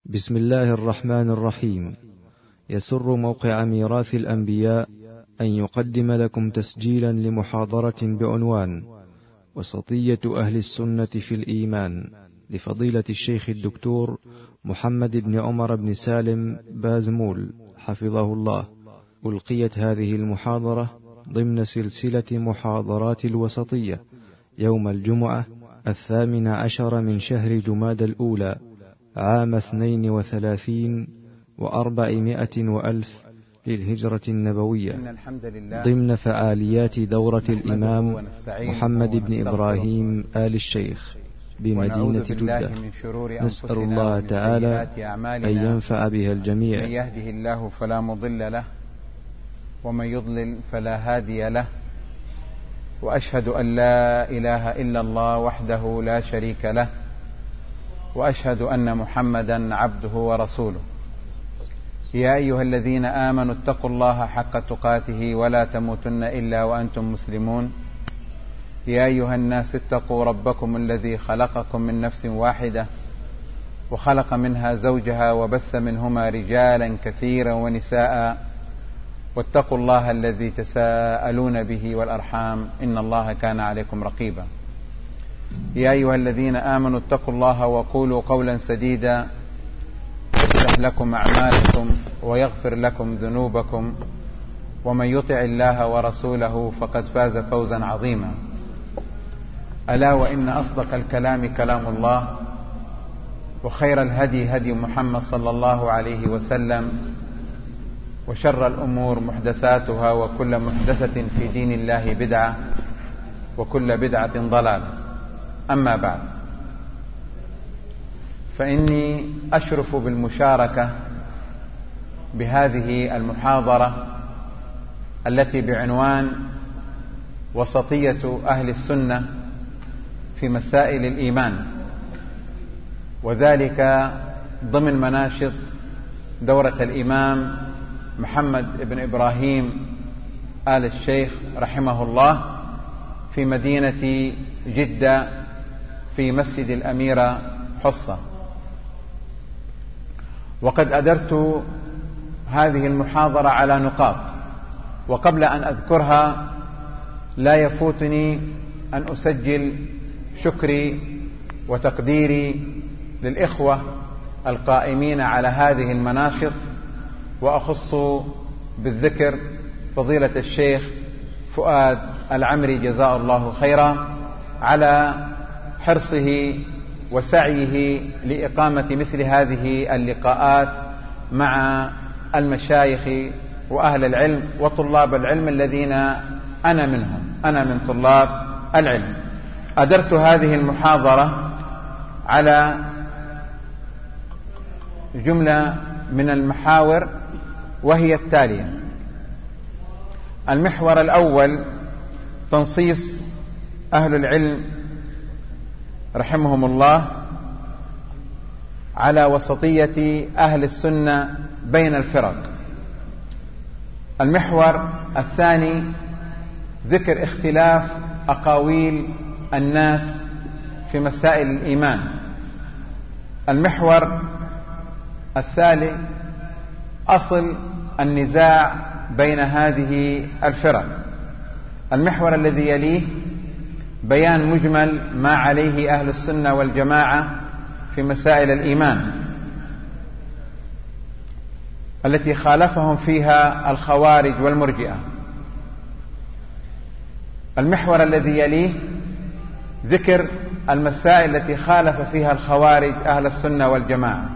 بسم الله الرحمن الرحيم. يسر موقع ميراث الأنبياء أن يقدم لكم تسجيلا لمحاضرة بعنوان وسطية أهل السنة في الإيمان لفضيلة الشيخ الدكتور محمد بن عمر بن سالم بازمول حفظه الله. ألقيت هذه المحاضرة ضمن سلسلة محاضرات الوسطية يوم الجمعة 18 من شهر جماد الأولى عام 32 و400 وألف للهجرة النبوية، ضمن فعاليات دورة الإمام محمد بن إبراهيم آل الشيخ بمدينة جدة. نسأل الله تعالى أن ينفع بها الجميع. من يهده الله فلا مضل له ومن يضلل فلا هادي له، وأشهد أن لا إله إلا الله وحده لا شريك له، وأشهد أن محمدا عبده ورسوله. يا أيها الذين آمنوا اتقوا الله حق تقاته ولا تموتن إلا وأنتم مسلمون. يا أيها الناس اتقوا ربكم الذي خلقكم من نفس واحدة وخلق منها زوجها وبث منهما رجالا كثيرا ونساء، واتقوا الله الذي تساءلون به والأرحام إن الله كان عليكم رقيبا. يا أيها الذين آمنوا اتقوا الله وقولوا قولا سديدا يصلح لكم أعمالكم ويغفر لكم ذنوبكم، ومن يطع الله ورسوله فقد فاز فوزا عظيما. ألا وإن أصدق الكلام كلام الله، وخير الهدي هدي محمد صلى الله عليه وسلم، وشر الأمور محدثاتها، وكل محدثة في دين الله بدعة، وكل بدعة ضلالة. أما بعد، فإني أشرف بالمشاركة بهذه المحاضرة التي بعنوان وسطية أهل السنة في مسائل الإيمان، وذلك ضمن مناشط دورة الإمام محمد بن إبراهيم آل الشيخ رحمه الله في مدينة جدة في مسجد الأميرة حصة. وقد أدرت هذه المحاضرة على نقاط، وقبل أن أذكرها لا يفوتني أن أسجل شكري وتقديري للإخوة القائمين على هذه المناشط، وأخص بالذكر فضيلة الشيخ فؤاد العمري جزاه الله خيرا على حرصه وسعيه لإقامة مثل هذه اللقاءات مع المشايخ وأهل العلم وطلاب العلم الذين أنا منهم، أنا من طلاب العلم. أدرت هذه المحاضرة على جملة من المحاور، وهي التالية: المحور الأول تنصيص أهل العلم رحمهم الله على وسطية أهل السنة بين الفرق. المحور الثاني ذكر اختلاف أقاويل الناس في مسائل الإيمان. المحور الثالث أصل النزاع بين هذه الفرق. المحور الذي يليه بيان مجمل ما عليه أهل السنة والجماعة في مسائل الإيمان التي خالفهم فيها الخوارج والمرجئة. المحور الذي يليه ذكر المسائل التي خالف فيها الخوارج أهل السنة والجماعة،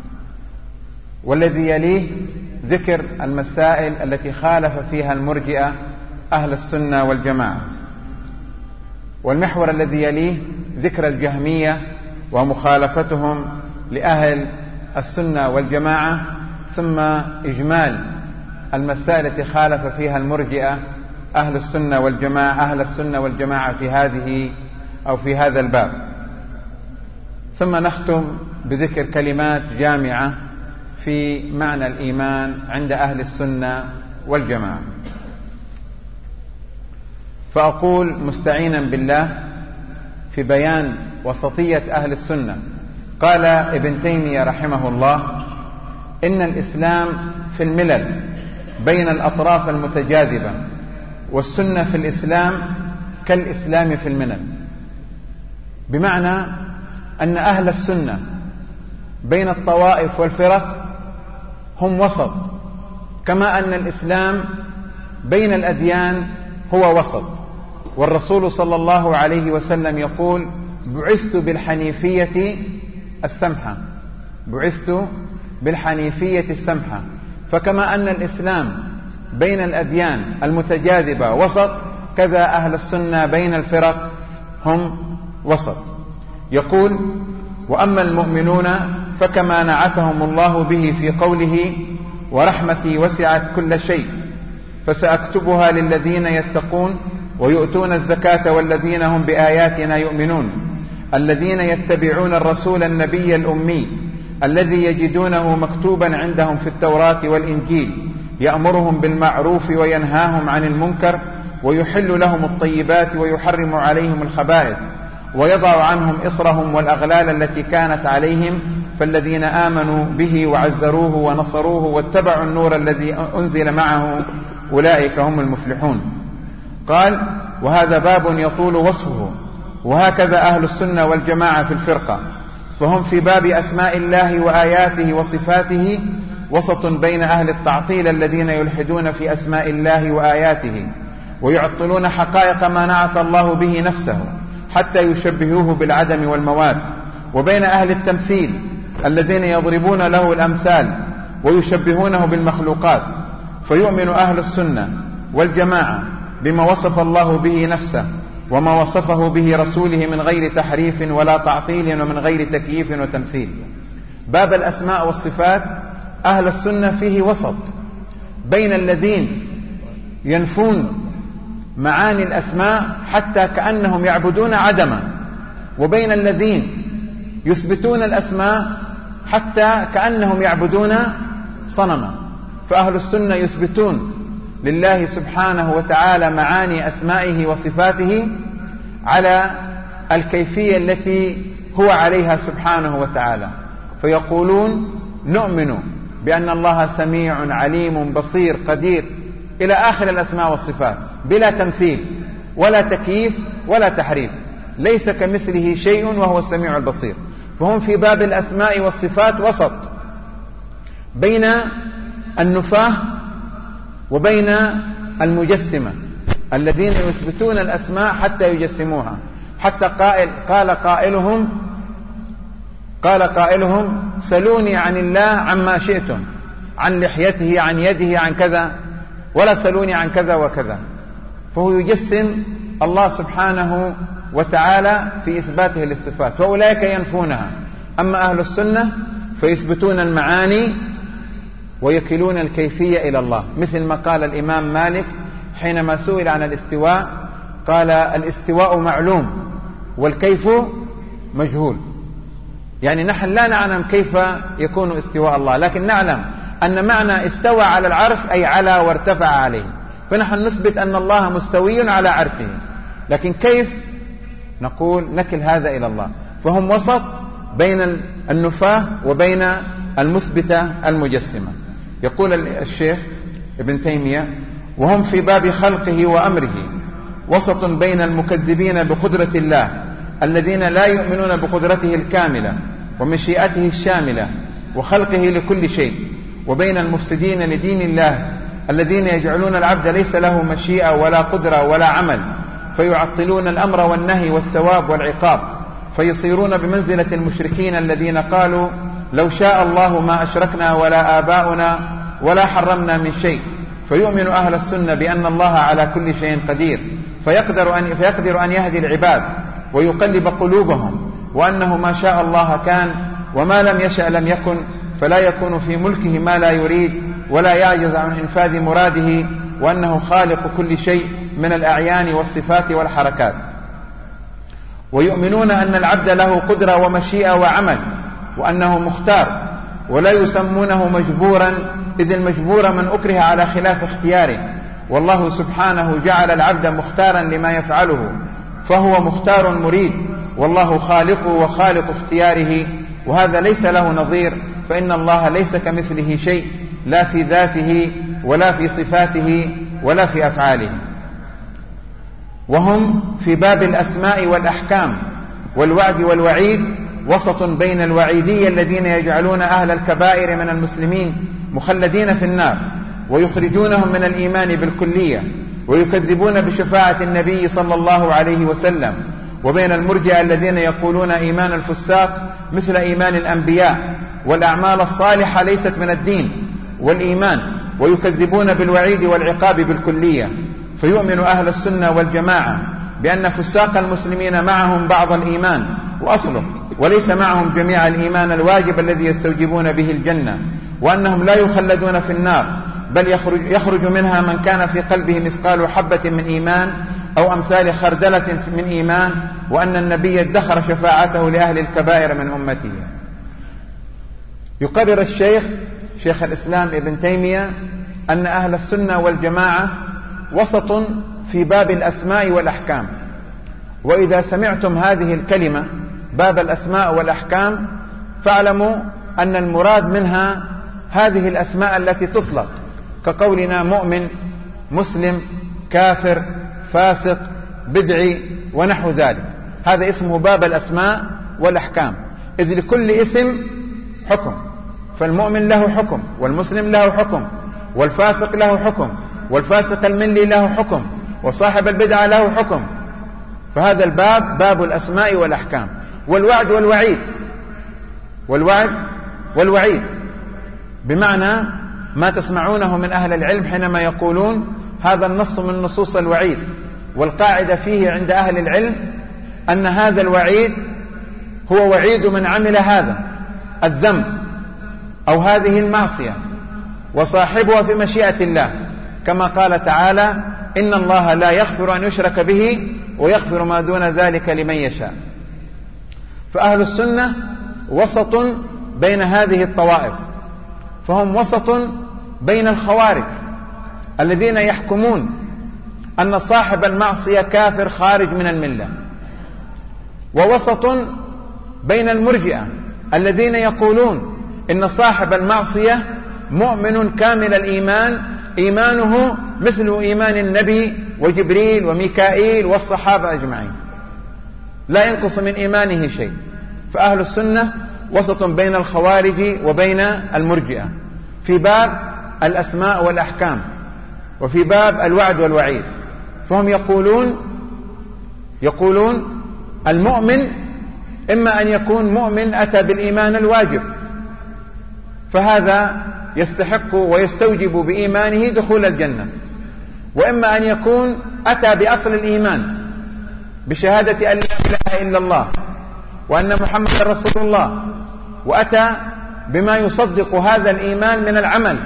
والذي يليه ذكر المسائل التي خالف فيها المرجئة أهل السنة والجماعة. والمحور الذي يليه ذكر الجهمية ومخالفتهم لأهل السنة والجماعة، ثم إجمال المسائل التي خالف فيها المرجئة أهل السنة والجماعة في هذه أو في هذا الباب. ثم نختم بذكر كلمات جامعة في معنى الإيمان عند أهل السنة والجماعة. فأقول مستعينا بالله في بيان وسطية أهل السنة قال ابن تيمية رحمه الله: إن الإسلام في الملل بين الأطراف المتجاذبة، والسنة في الإسلام كالإسلام في الملل. بمعنى أن أهل السنة بين الطوائف والفرق هم وسط، كما أن الإسلام بين الأديان هو وسط. والرسول صلى الله عليه وسلم يقول: بعثت بالحنيفية السمحة، بعثت بالحنيفية السمحة. فكما أن الإسلام بين الأديان المتجاذبة وسط، كذا أهل السنة بين الفرق هم وسط. يقول: وأما المؤمنون فكما نعتهم الله به في قوله: ورحمتي وسعت كل شيء فسأكتبها للذين يتقون ويؤتون الزكاة والذين هم بآياتنا يؤمنون، الذين يتبعون الرسول النبي الأمي الذي يجدونه مكتوبا عندهم في التوراة والإنجيل، يأمرهم بالمعروف وينهاهم عن المنكر ويحل لهم الطيبات ويحرم عليهم الخبائث ويضع عنهم إصرهم والأغلال التي كانت عليهم، فالذين آمنوا به وعزروه ونصروه واتبعوا النور الذي أنزل معه أولئك هم المفلحون. قال: وهذا باب يطول وصفه. وهكذا أهل السنة والجماعة في الفرقة، فهم في باب أسماء الله وآياته وصفاته وسط بين أهل التعطيل الذين يلحدون في أسماء الله وآياته ويعطلون حقائق ما نعت الله به نفسه حتى يشبهوه بالعدم والمواد، وبين أهل التمثيل الذين يضربون له الأمثال ويشبهونه بالمخلوقات. فيؤمن أهل السنة والجماعة بما وصف الله به نفسه وما وصفه به رسوله من غير تحريف ولا تعطيل ومن غير تكييف وتمثيل. باب الأسماء والصفات أهل السنة فيه وسط بين الذين ينفون معاني الأسماء حتى كأنهم يعبدون عدما، وبين الذين يثبتون الأسماء حتى كأنهم يعبدون صنما. فأهل السنة يثبتون لله سبحانه وتعالى معاني أسمائه وصفاته على الكيفية التي هو عليها سبحانه وتعالى، فيقولون: نؤمن بأن الله سميع عليم بصير قدير إلى آخر الأسماء والصفات، بلا تمثيل ولا تكييف ولا تحريف، ليس كمثله شيء وهو السميع البصير. فهم في باب الأسماء والصفات وسط بين النفاة وبين المجسمة الذين يثبتون الأسماء حتى يجسموها، حتى قال قائلهم: سلوني عن الله عما شئتم، عن لحيته، عن يده، عن كذا، ولا سلوني عن كذا وكذا. فهو يجسم الله سبحانه وتعالى في إثباته للصفات، فأولئك ينفونها. أما أهل السنة فيثبتون المعاني ويكلون الكيفية إلى الله، مثل ما قال الإمام مالك حينما سئل عن الاستواء، قال: الاستواء معلوم والكيف مجهول. يعني نحن لا نعلم كيف يكون استواء الله، لكن نعلم أن معنى استوى على العرش أي على وارتفع عليه، فنحن نثبت أن الله مستوي على عرشه، لكن كيف نقول نكل هذا إلى الله. فهم وسط بين النفاة وبين المثبتة المجسمة. يقول الشيخ ابن تيمية: وهم في باب خلقه وأمره وسط بين المكذبين بقدرة الله الذين لا يؤمنون بقدرته الكاملة ومشيئته الشاملة وخلقه لكل شيء، وبين المفسدين لدين الله الذين يجعلون العبد ليس له مشيئة ولا قدرة ولا عمل، فيعطلون الأمر والنهي والثواب والعقاب، فيصيرون بمنزلة المشركين الذين قالوا: لو شاء الله ما أشركنا ولا آباؤنا ولا حرمنا من شيء. فيؤمن أهل السنة بأن الله على كل شيء قدير، فيقدر أن يهدي العباد ويقلب قلوبهم، وأنه ما شاء الله كان وما لم يشأ لم يكن، فلا يكون في ملكه ما لا يريد ولا يعجز عن إنفاذ مراده، وأنه خالق كل شيء من الأعيان والصفات والحركات. ويؤمنون أن العبد له قدرة ومشيئة وعمل، وأنه مختار، ولا يسمونه مجبورا، إذ المجبور من أكره على خلاف اختياره، والله سبحانه جعل العبد مختارا لما يفعله، فهو مختار مريد، والله خالقه وخالق اختياره، وهذا ليس له نظير، فإن الله ليس كمثله شيء، لا في ذاته ولا في صفاته ولا في أفعاله. وهم في باب الأسماء والأحكام والوعد والوعيد وسط بين الوعيدية الذين يجعلون أهل الكبائر من المسلمين مخلدين في النار ويخرجونهم من الإيمان بالكلية ويكذبون بشفاعة النبي صلى الله عليه وسلم، وبين المرجئة الذين يقولون إيمان الفساق مثل إيمان الأنبياء، والأعمال الصالحة ليست من الدين والإيمان، ويكذبون بالوعيد والعقاب بالكلية. فيؤمن أهل السنة والجماعة بأن فساق المسلمين معهم بعض الإيمان وأصله، وليس معهم جميع الإيمان الواجب الذي يستوجبون به الجنة، وأنهم لا يخلدون في النار، بل يخرج منها من كان في قلبه مثقال حبة من إيمان أو أمثال خردلة من إيمان، وأن النبي ادخر شفاعته لأهل الكبائر من أمته. يقرر شيخ الإسلام ابن تيمية أن أهل السنة والجماعة وسط في باب الأسماء والأحكام. وإذا سمعتم هذه الكلمة باب الأسماء والأحكام فاعلموا أن المراد منها هذه الأسماء التي تطلق، كقولنا مؤمن، مسلم، كافر، فاسق، بدعي ونحو ذلك. هذا اسمه باب الأسماء والأحكام، إذ لكل اسم حكم، فالمؤمن له حكم، والمسلم له حكم، والفاسق له حكم، والفاسق الملي له حكم، وصاحب البدعة له حكم. فهذا الباب باب الأسماء والأحكام. والوعد والوعيد بمعنى ما تسمعونه من أهل العلم حينما يقولون هذا النص من نصوص الوعيد، والقاعدة فيه عند أهل العلم أن هذا الوعيد هو وعيد من عمل هذا الذنب أو هذه المعصية وصاحبها في مشيئة الله، كما قال تعالى: إن الله لا يغفر أن يشرك به ويغفر ما دون ذلك لمن يشاء. فأهل السنة وسط بين هذه الطوائف، فهم وسط بين الخوارج الذين يحكمون أن صاحب المعصية كافر خارج من الملة، ووسط بين المرجئة الذين يقولون إن صاحب المعصية مؤمن كامل الإيمان، إيمانه مثل إيمان النبي وجبريل وميكائيل والصحابة أجمعين، لا ينقص من إيمانه شيء. فأهل السنة وسط بين الخوارج وبين المرجئة في باب الأسماء والأحكام وفي باب الوعد والوعيد. فهم يقولون المؤمن إما أن يكون مؤمن أتى بالإيمان الواجب، فهذا يستحق ويستوجب بإيمانه دخول الجنة، وإما أن يكون أتى بأصل الإيمان بشهادة أن لا إله إلا الله وأن محمد رسول الله، وأتى بما يصدق هذا الإيمان من العمل،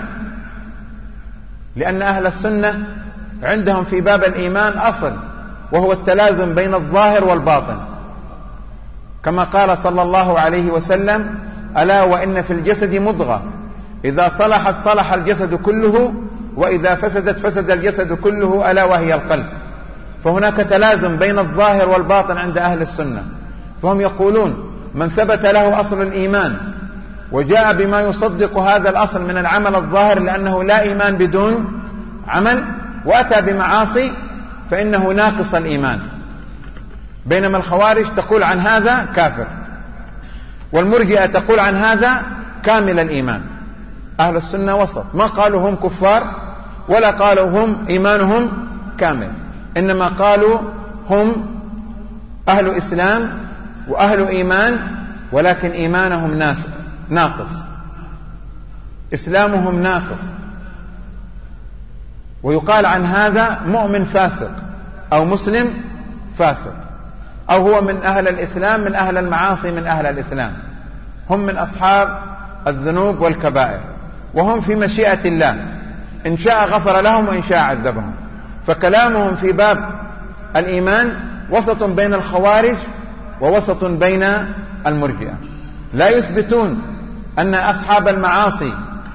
لأن أهل السنة عندهم في باب الإيمان أصل، وهو التلازم بين الظاهر والباطن، كما قال صلى الله عليه وسلم: ألا وإن في الجسد مضغة إذا صلحت صلح الجسد كله وإذا فسدت فسد الجسد كله ألا وهي القلب. فهناك تلازم بين الظاهر والباطن عند أهل السنة. فهم يقولون من ثبت له أصل الإيمان وجاء بما يصدق هذا الأصل من العمل الظاهر، لأنه لا إيمان بدون عمل، وأتى بمعاصي فإنه ناقص الإيمان. بينما الخوارج تقول عن هذا كافر، والمرجئة تقول عن هذا كامل الإيمان. أهل السنة وسط، ما قالوا هم كفار ولا قالوا هم إيمانهم كامل، إنما قالوا هم أهل إسلام وأهل إيمان، ولكن إيمانهم ناقص، إسلامهم ناقص. ويقال عن هذا مؤمن فاسق أو مسلم فاسق، أو هو من أهل الإسلام، من أهل المعاصي، من أهل الإسلام. هم من أصحاب الذنوب والكبائر، وهم في مشيئة الله، إن شاء غفر لهم وإن شاء عذبهم. فكلامهم في باب الإيمان وسط بين الخوارج ووسط بين المرجئة. لا يثبتون أن أصحاب المعاصي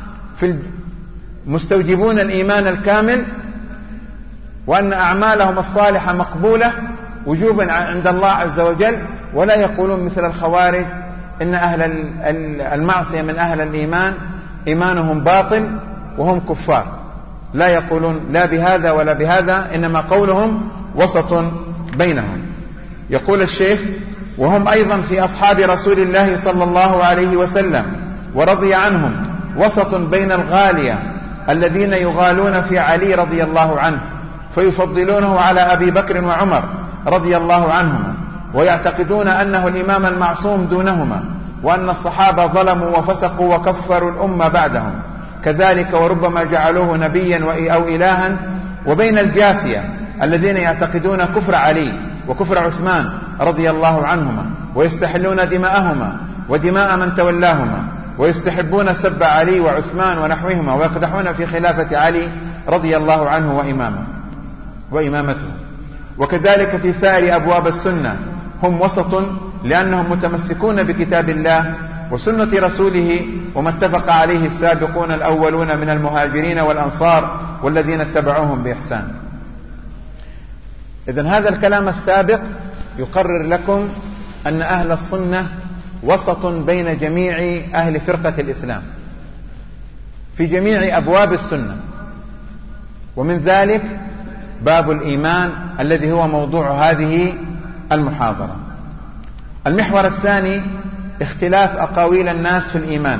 مستوجبون الإيمان الكامل وأن أعمالهم الصالحة مقبولة وجوبا عند الله عز وجل، ولا يقولون مثل الخوارج إن أهل المعصية من أهل الإيمان إيمانهم باطل وهم كفار، لا يقولون لا بهذا ولا بهذا، إنما قولهم وسط بينهم. يقول الشيخ: وهم أيضا في أصحاب رسول الله صلى الله عليه وسلم ورضي عنهم وسط بين الغالية الذين يغالون في علي رضي الله عنه فيفضلونه على أبي بكر وعمر رضي الله عنهما، ويعتقدون أنه الإمام المعصوم دونهما، وأن الصحابة ظلموا وفسقوا وكفروا الأمة بعدهم كذلك، وربما جعلوه نبيا أو إلها. وبين الجافية الذين يعتقدون كفر علي وكفر عثمان رضي الله عنهما، ويستحلون دماءهما ودماء من تولاهما، ويستحبون سب علي وعثمان ونحوهما، ويقدحون في خلافة علي رضي الله عنه وإمامته. وكذلك في سائر أبواب السنة هم وسط، لأنهم متمسكون بكتاب الله وسنة رسوله وما اتفق عليه السابقون الأولون من المهاجرين والأنصار والذين اتبعوهم بإحسان. إذن هذا الكلام السابق يقرر لكم أن أهل السنة وسط بين جميع أهل فرقة الإسلام في جميع أبواب السنة، ومن ذلك باب الإيمان الذي هو موضوع هذه المحاضرة. المحور الثاني اختلاف أقاويل الناس في الإيمان.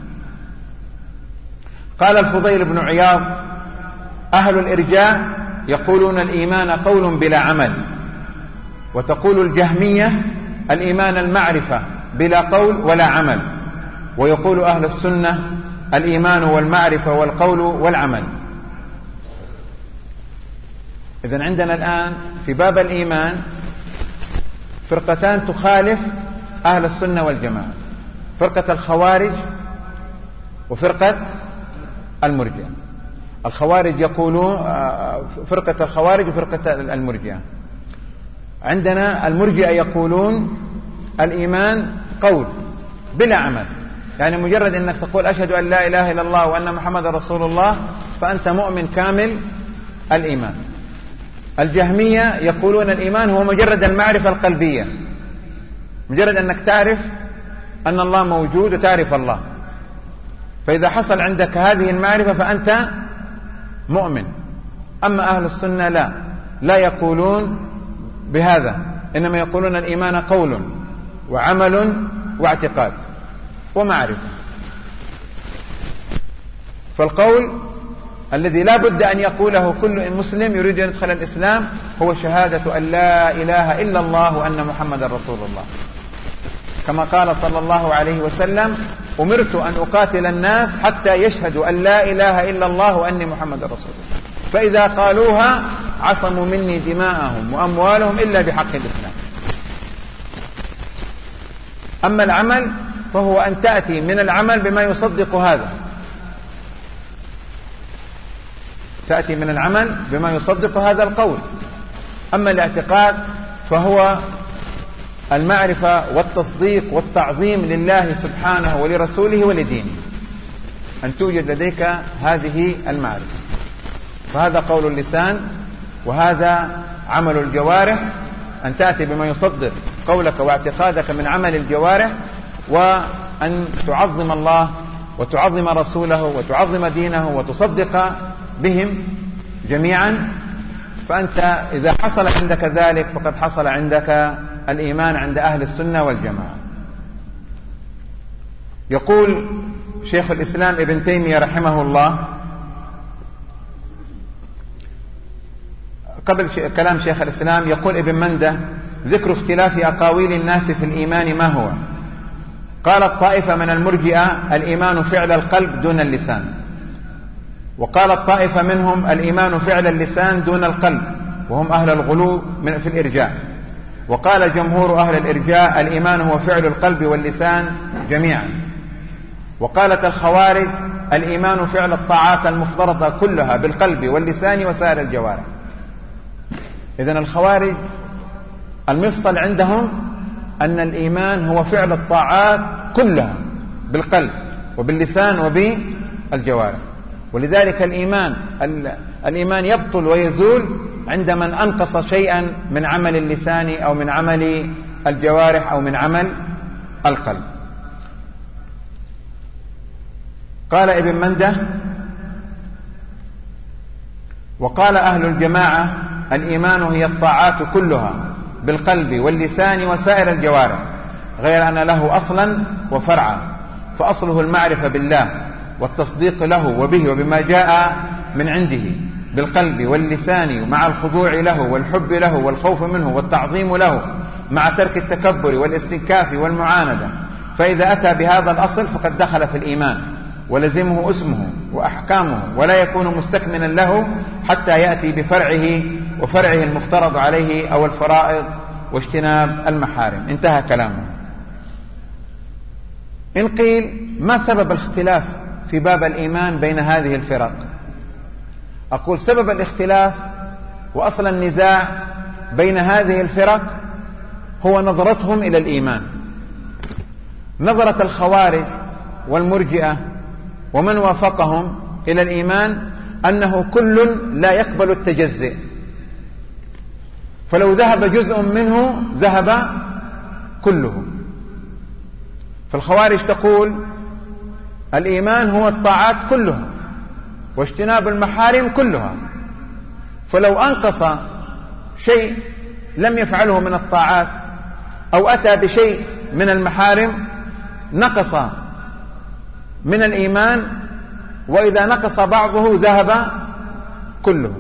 قال الفضيل بن عياض: أهل الإرجاء يقولون الإيمان قول بلا عمل، وتقول الجهمية الإيمان المعرفة بلا قول ولا عمل، ويقول أهل السنة الإيمان والمعرفة والقول والعمل. إذن عندنا الآن في باب الإيمان فرقتان تخالف أهل السنة والجماعة: فرقة الخوارج وفرقة المرجئة. الخوارج يقولون فرقة الخوارج وفرقة المرجئة. عندنا المرجئة يقولون الإيمان قول بلا عمل، يعني مجرد أنك تقول أشهد أن لا إله إلا الله وأن محمد رسول الله فأنت مؤمن كامل الإيمان. الجهمية يقولون الإيمان هو مجرد المعرفة القلبية، مجرد أنك تعرف أن الله موجود وتعرف الله، فإذا حصل عندك هذه المعرفة فأنت مؤمن. أما أهل السنة لا يقولون بهذا، إنما يقولون الإيمان قول وعمل واعتقاد ومعرفة. فالقول الذي لا بد أن يقوله كل مسلم يريد أن يدخل الإسلام هو شهادة أن لا إله إلا الله وأن محمد رسول الله، كما قال صلى الله عليه وسلم: أمرت أن أقاتل الناس حتى يشهدوا أن لا إله إلا الله وأني محمد رسول الله، فإذا قالوها عصموا مني دماءهم وأموالهم إلا بحق الإسلام. أما العمل فهو أن تأتي من العمل بما يصدق هذا، تأتي من العمل بما يصدق هذا القول. أما الاعتقاد فهو المعرفة والتصديق والتعظيم لله سبحانه ولرسوله ولدينه، أن توجد لديك هذه المعرفة. فهذا قول اللسان وهذا عمل الجوارح، أن تأتي بما يصدق قولك واعتقادك من عمل الجوارح، وأن تعظم الله وتعظم رسوله وتعظم دينه وتصدق بهم جميعا. فأنت إذا حصل عندك ذلك فقد حصل عندك الإيمان عند أهل السنة والجماعة. يقول شيخ الإسلام ابن تيمية رحمه الله قبل كلام شيخ الإسلام، يقول ابن منده: ذكر اختلاف أقاويل الناس في الإيمان ما هو؟ قال الطائفة من المرجئة: الإيمان فعل القلب دون اللسان. وقال الطائفة منهم: الإيمان فعل اللسان دون القلب، وهم أهل الغلو في الإرجاء. وقال جمهور أهل الإرجاء: الإيمان هو فعل القلب واللسان جميعا. وقالت الخوارج: الإيمان فعل الطاعات المفترضة كلها بالقلب واللسان وسائر الجوارح. إذن الخوارج المفصل عندهم أن الإيمان هو فعل الطاعات كلها بالقلب وباللسان وبالجوارح، ولذلك الإيمان يبطل ويزول عند من أنقص شيئا من عمل اللسان أو من عمل الجوارح أو من عمل القلب. قال ابن منده: وقال أهل الجماعة: الإيمان هي الطاعات كلها بالقلب واللسان وسائر الجوارح، غير أن له أصلا وفرعا، فأصله المعرفة بالله والتصديق له وبه وبما جاء من عنده بالقلب واللسان، مع الخضوع له والحب له والخوف منه والتعظيم له، مع ترك التكبر والاستنكاف والمعاندة. فإذا أتى بهذا الأصل فقد دخل في الإيمان ولزمه اسمه وأحكامه، ولا يكون مستكملا له حتى يأتي بفرعه، وفرعه المفترض عليه أو الفرائض واجتناب المحارم. انتهى كلامه. إن قيل: ما سبب الاختلاف في باب الإيمان بين هذه الفرق؟ أقول: سبب الاختلاف وأصل النزاع بين هذه الفرق هو نظرتهم إلى الإيمان. نظرة الخوارج والمرجئة ومن وافقهم إلى الإيمان أنه كل لا يقبل التجزئ، فلو ذهب جزء منه ذهب كله. فالخوارج تقول: الإيمان هو الطاعات كلها واجتناب المحارم كلها، فلو أنقص شيء لم يفعله من الطاعات أو أتى بشيء من المحارم نقص من الإيمان، وإذا نقص بعضه ذهب كله.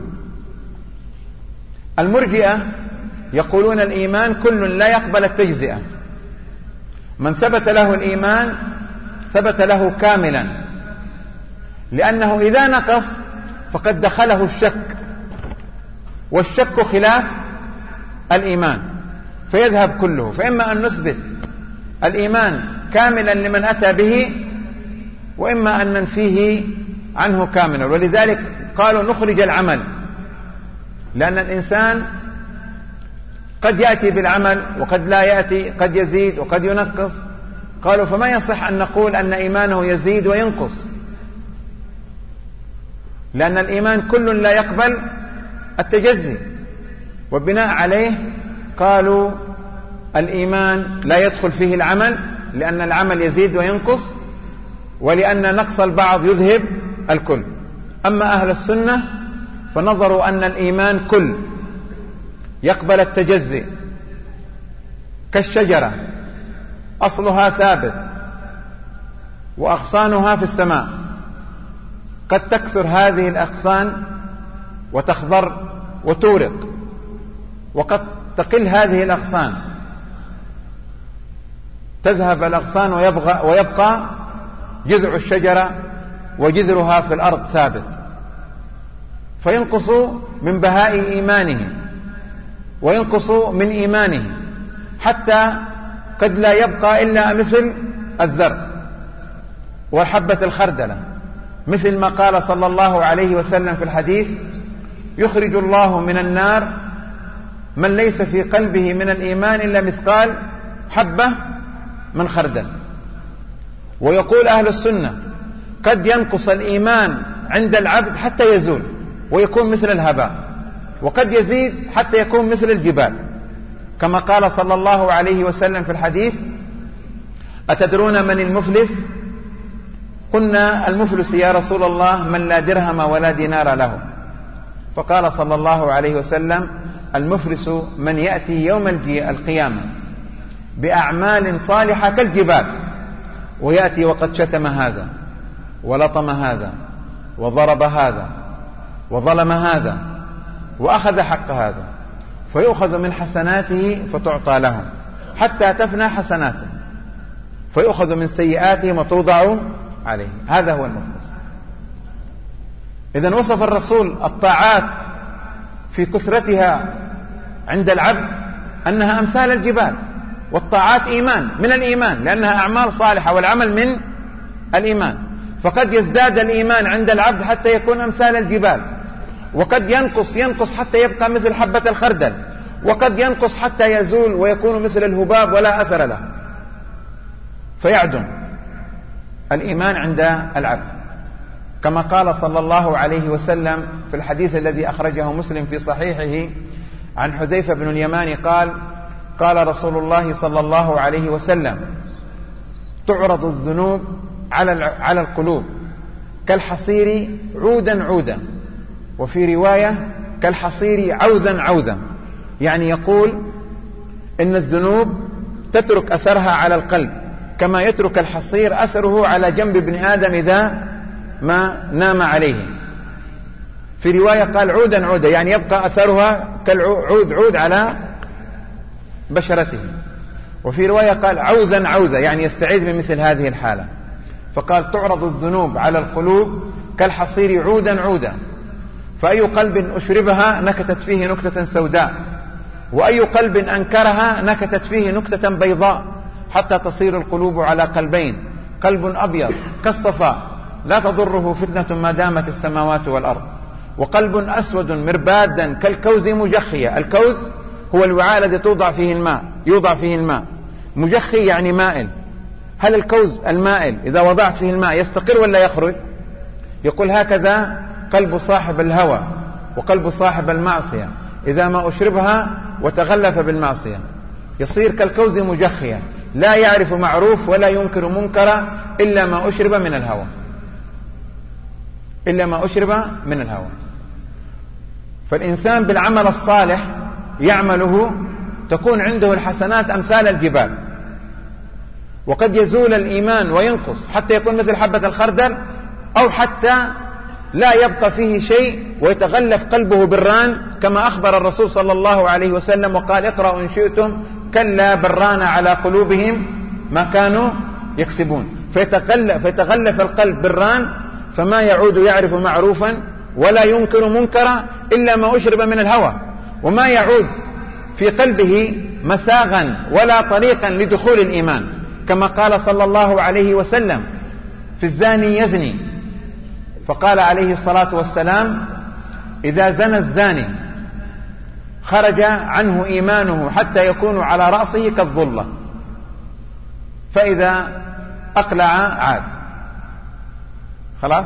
المرجئة يقولون: الإيمان كل لا يقبل التجزئة، من ثبت له الإيمان ثبت له كاملا، لأنه إذا نقص فقد دخله الشك، والشك خلاف الإيمان، فيذهب كله. فإما أن نثبت الإيمان كاملا لمن أتى به، وإما أن ننفيه عنه كاملا. ولذلك قالوا: نخرج العمل، لأن الإنسان قد يأتي بالعمل وقد لا يأتي، قد يزيد وقد ينقص. قالوا: فما يصح أن نقول أن إيمانه يزيد وينقص، لأن الإيمان كل لا يقبل التجزي. وبناء عليه قالوا: الإيمان لا يدخل فيه العمل، لأن العمل يزيد وينقص، ولأن نقص البعض يذهب الكل. أما أهل السنة فنظروا أن الإيمان كل يقبل التجزي، كالشجرة أصلها ثابت وأغصانها في السماء، قد تكثر هذه الأغصان وتخضر وتورق، وقد تقل هذه الأغصان، تذهب الأغصان ويبقى جذع الشجرة وجذرها في الأرض ثابت، فينقص من بهاء إيمانه وينقص من إيمانه، حتى قد لا يبقى إلا مثل الذر وحبة الخردلة، مثل ما قال صلى الله عليه وسلم في الحديث: يخرج الله من النار من ليس في قلبه من الإيمان إلا مثقال حبة من خردل. ويقول أهل السنة: قد ينقص الإيمان عند العبد حتى يزول ويكون مثل الهباء، وقد يزيد حتى يكون مثل الجبال، كما قال صلى الله عليه وسلم في الحديث: أتدرون من المفلس؟ قلنا: المفلس يا رسول الله من لا درهم ولا دينار له. فقال صلى الله عليه وسلم: المفلس من يأتي يوم القيامة بأعمال صالحة كالجبال، ويأتي وقد شتم هذا ولطم هذا وضرب هذا وظلم هذا وأخذ حق هذا، فيؤخذ من حسناته فتعطى لهم حتى تفنى حسناته، فيؤخذ من سيئاتهم وتوضع عليه. هذا هو المفلس. إذن وصف الرسول الطاعات في كثرتها عند العبد أنها أمثال الجبال، والطاعات إيمان من الإيمان، لأنها أعمال صالحة، والعمل من الإيمان. فقد يزداد الإيمان عند العبد حتى يكون أمثال الجبال، وقد ينقص حتى يبقى مثل حبة الخردل، وقد ينقص حتى يزول ويكون مثل الهباب ولا أثر له، فيعدم الإيمان عند العبد. كما قال صلى الله عليه وسلم في الحديث الذي أخرجه مسلم في صحيحه عن حذيفة بن اليمان قال: قال رسول الله صلى الله عليه وسلم: تعرض الذنوب على القلوب كالحصير عودا عودا، وفي رواية كالحصير عودا عودا، يعني يقول إن الذنوب تترك أثرها على القلب كما يترك الحصير أثره على جنب ابن آدم إذا ما نام عليه. في رواية قال عودا عودا، يعني يبقى أثرها كالعود عود على بشرته. وفي رواية قال عوذا عوذا، يعني يستعيذ من مثل هذه الحالة. فقال تعرض الذنوب على القلوب كالحصير عودا عودا، فأي قلب أشربها نكتت فيه نكتة سوداء، وأي قلب أنكرها نكتت فيه نكتة بيضاء، حتى تصير القلوب على قلبين، قلب أبيض كالصفاء لا تضره فتنة ما دامت السماوات والأرض، وقلب أسود مربادا كالكوز مجخية. الكوز هو الوعاء الذي يوضع فيه الماء، مجخي يعني مائل. هل الكوز المائل إذا وضعت فيه الماء يستقر ولا يخرج؟ يقول هكذا قلب صاحب الهوى وقلب صاحب المعصية إذا ما أشربها وتغلف بالمعصية يصير كالكوز مجخيا، لا يعرف معروف ولا ينكر منكرا إلا ما أشرب من الهوى. فالإنسان بالعمل الصالح يعمله تكون عنده الحسنات أمثال الجبال، وقد يزول الإيمان وينقص حتى يكون مثل حبة الخردل، أو حتى لا يبقى فيه شيء ويتغلف قلبه بالران، كما أخبر الرسول صلى الله عليه وسلم وقال اقرأوا إن شئتم كلا بران على قلوبهم ما كانوا يكسبون. فيتغلف القلب بالران، فما يعود يعرف معروفا ولا ينكر منكرا إلا ما أشرب من الهوى، وما يعود في قلبه مساغا ولا طريقا لدخول الإيمان، كما قال صلى الله عليه وسلم في الزاني يزني، فقال عليه الصلاة والسلام إذا زنى الزاني خرج عنه إيمانه حتى يكون على رأسه كالظلة، فإذا أقلع عاد. خلاص.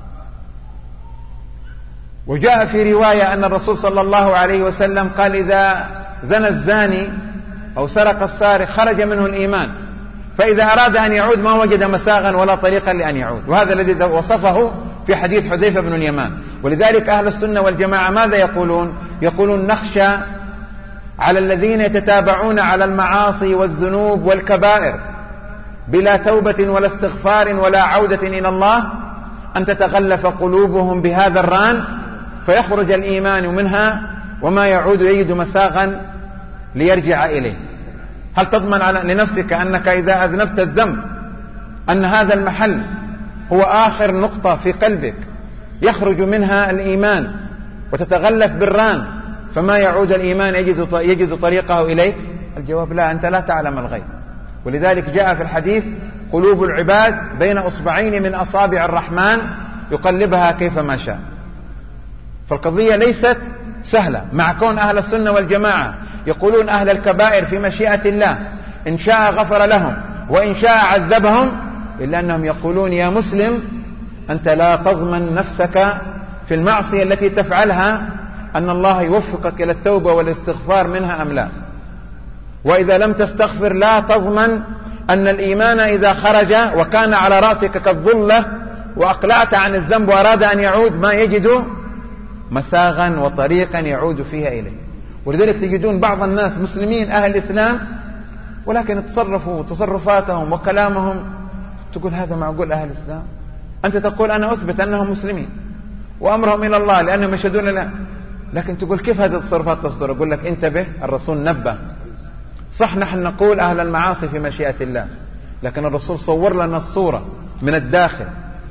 وجاء في رواية أن الرسول صلى الله عليه وسلم قال إذا زنى الزاني أو سرق السارق خرج منه الإيمان، فإذا أراد أن يعود ما وجد مساغا ولا طريقا لأن يعود. وهذا الذي وصفه في حديث حذيفة بن اليمان. ولذلك أهل السنة والجماعة ماذا يقولون نخشى على الذين يتتابعون على المعاصي والذنوب والكبائر بلا توبة ولا استغفار ولا عودة إلى الله أن تتغلف قلوبهم بهذا الران فيخرج الإيمان منها وما يعود يجد مساغا ليرجع إليه. هل تضمن لنفسك أنك إذا أذنبت الذنب أن هذا المحل هو آخر نقطة في قلبك يخرج منها الإيمان وتتغلف بالران فما يعود الإيمان يجد طريقه إليك؟ الجواب لا، أنت لا تعلم الغيب. ولذلك جاء في الحديث قلوب العباد بين أصبعين من أصابع الرحمن يقلبها كيفما شاء. فالقضية ليست سهلة، مع كون أهل السنة والجماعة يقولون أهل الكبائر في مشيئة الله إن شاء غفر لهم وإن شاء عذبهم، إلا أنهم يقولون يا مسلم أنت لا تضمن نفسك في المعصية التي تفعلها أن الله يوفقك إلى التوبة والاستغفار منها أم لا. وإذا لم تستغفر لا تضمن أن الإيمان إذا خرج وكان على رأسك كالظلة وأقلعت عن الذنب وأراد أن يعود ما يجد مساغا وطريقا يعود فيها إليه. ولذلك تجدون بعض الناس مسلمين أهل الإسلام ولكن تصرفوا تصرفاتهم وكلامهم تقول هذا معقول أهل الإسلام؟ أنت تقول أنا أثبت أنهم مسلمين وأمرهم إلى الله لأنهم يشهدون له، لكن تقول كيف هذه التصرفات تصدر؟ أقول لك انتبه، الرسول نبه. صح نحن نقول أهل المعاصي في مشيئة الله، لكن الرسول صور لنا الصورة من الداخل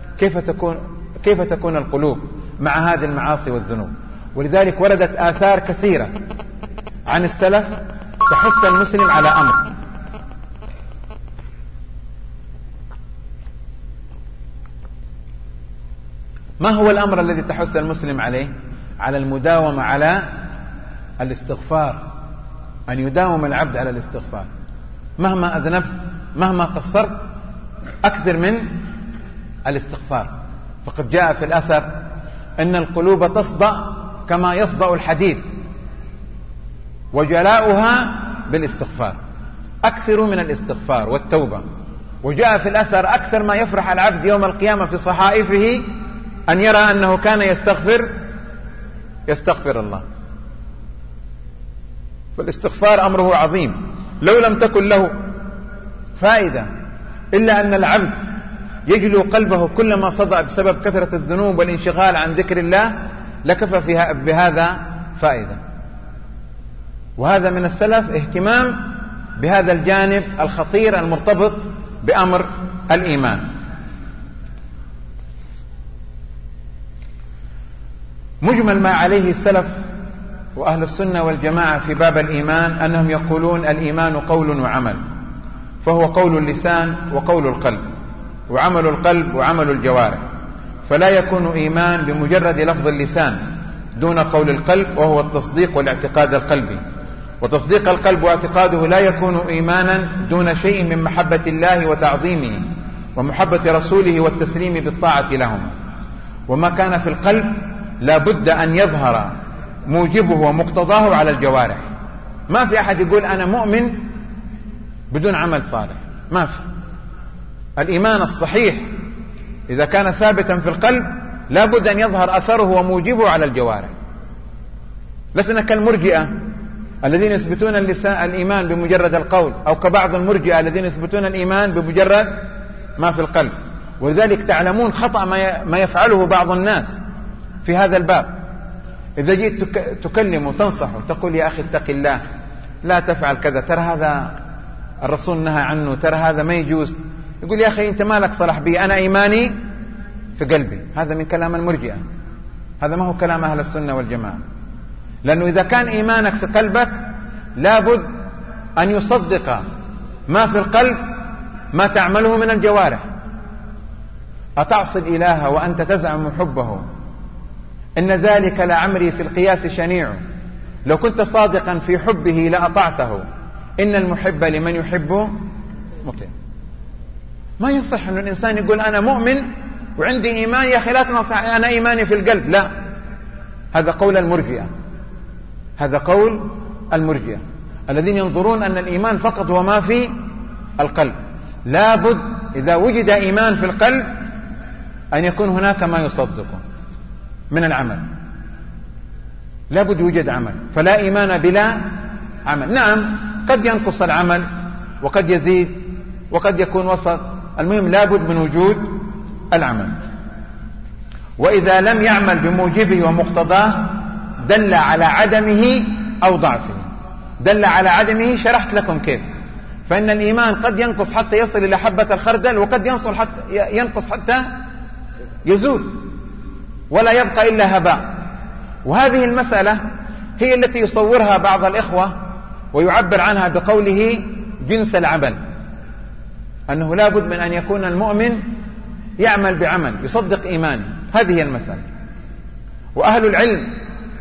كيف تكون القلوب مع هذه المعاصي والذنوب. ولذلك وردت آثار كثيرة عن السلف تحث المسلم على أمر. ما هو الأمر الذي تحث المسلم عليه؟ على المداومة على الاستغفار، أن يداوم العبد على الاستغفار مهما أذنبت مهما قصرت، أكثر من الاستغفار. فقد جاء في الأثر أن القلوب تصدأ كما يصدأ الحديد وجلاؤها بالاستغفار. أكثروا من الاستغفار والتوبة. وجاء في الأثر أكثر ما يفرح العبد يوم القيامة في صحائفه أن يرى أنه كان يستغفر الله. فالاستغفار أمره عظيم، لو لم تكن له فائدة إلا أن العبد يجلو قلبه كلما صدأ بسبب كثرة الذنوب والانشغال عن ذكر الله لكفى فيها بهذا فائدة. وهذا من السلف اهتمام بهذا الجانب الخطير المرتبط بأمر الإيمان. مجمل ما عليه السلف وأهل السنة والجماعة في باب الإيمان أنهم يقولون الإيمان قول وعمل، فهو قول اللسان وقول القلب، وعمل القلب وعمل الجوارح، فلا يكون إيمان بمجرد لفظ اللسان دون قول القلب، وهو التصديق والاعتقاد القلبي. وتصديق القلب واعتقاده لا يكون إيمانا دون شيء من محبة الله وتعظيمه ومحبة رسوله والتسليم بالطاعة لهم. وما كان في القلب لا بد أن يظهر موجبه ومقتضاه على الجوارح. ما في أحد يقول أنا مؤمن بدون عمل صالح، ما في. الإيمان الصحيح إذا كان ثابتا في القلب لا بد أن يظهر أثره وموجبه على الجوارح. لسنا كالمرجئة الذين يثبتون الإيمان بمجرد القول، أو كبعض المرجئة الذين يثبتون الإيمان بمجرد ما في القلب. ولذلك تعلمون خطأ ما يفعله بعض الناس في هذا الباب. إذا جيت تكلم وتنصح وتقول يا أخي اتق الله، لا تفعل كذا، ترى هذا الرسول نهى عنه، ترى هذا ما يجوز، يقول يا أخي أنت مالك صلح بي، أنا إيماني في قلبي. هذا من كلام المرجئة، هذا ما هو كلام أهل السنة والجماعة. لأنه إذا كان إيمانك في قلبك لابد أن يصدق ما في القلب ما تعمله من الجوارح. أتعصي الإله وأنت تزعم حبه، إن ذلك لعمري في القياس شنيع، لو كنت صادقا في حبه لأطعته، إن المحب لمن يحبه مطيع. ما يصح أن الإنسان يقول أنا مؤمن وعندي إيمان، يا أخي لا تنصح أنا إيماني في القلب، لا، هذا قول المرجئة، هذا قول المرجئة الذين ينظرون أن الإيمان فقط وما في القلب. لابد إذا وجد إيمان في القلب أن يكون هناك ما يصدقه من العمل، لابد يوجد عمل، فلا إيمان بلا عمل. نعم قد ينقص العمل وقد يزيد وقد يكون وسط، المهم لابد من وجود العمل. وإذا لم يعمل بموجبه ومقتضاه دل على عدمه أو ضعفه. دل على عدمه شرحت لكم كيف، فإن الإيمان قد ينقص حتى يصل إلى حبة الخردل، وقد ينقص حتى يزول ولا يبقى إلا هباء. وهذه المسألة هي التي يصورها بعض الإخوة ويعبر عنها بقوله جنس العمل، أنه لابد من أن يكون المؤمن يعمل بعمل يصدق إيمانه. هذه هي المسألة. وأهل العلم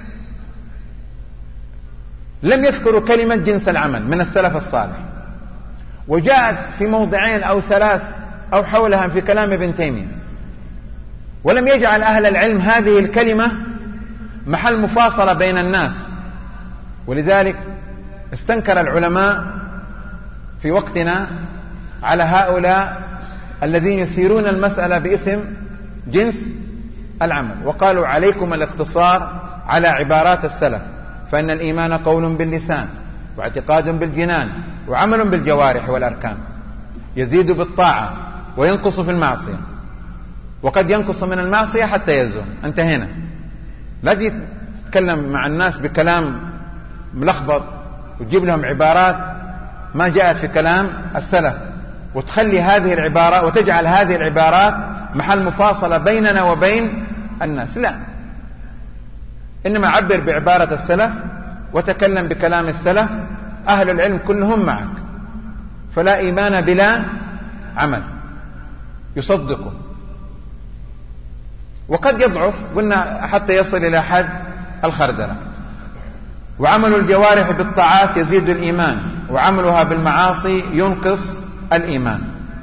لم يذكروا كلمة جنس العمل من السلف الصالح، وجاءت في موضعين أو ثلاث أو حولها في كلام ابن تيمية، ولم يجعل أهل العلم هذه الكلمة محل مفاصلة بين الناس. ولذلك استنكر العلماء في وقتنا على هؤلاء الذين يثيرون المسألة باسم جنس العمل، وقالوا عليكم الاقتصار على عبارات السلف، فإن الإيمان قول باللسان واعتقاد بالجنان وعمل بالجوارح والأركان، يزيد بالطاعة وينقص في المعصية، وقد ينقص من المعصية حتى يزول. انتهينا. لا تتكلم مع الناس بكلام ملخبط وتجيب لهم عبارات ما جاءت في كلام السلف، وتخلي هذه العبارات وتجعل هذه العبارات محل مفاصلة بيننا وبين الناس. لا، إنما عبر بعبارة السلف وتكلم بكلام السلف، أهل العلم كلهم معك. فلا إيمان بلا عمل يصدقه، وقد يضعف قلنا حتى يصل إلى حد الخردلة. وعمل الجوارح بالطاعات يزيد الإيمان، وعملها بالمعاصي ينقص الإيمان.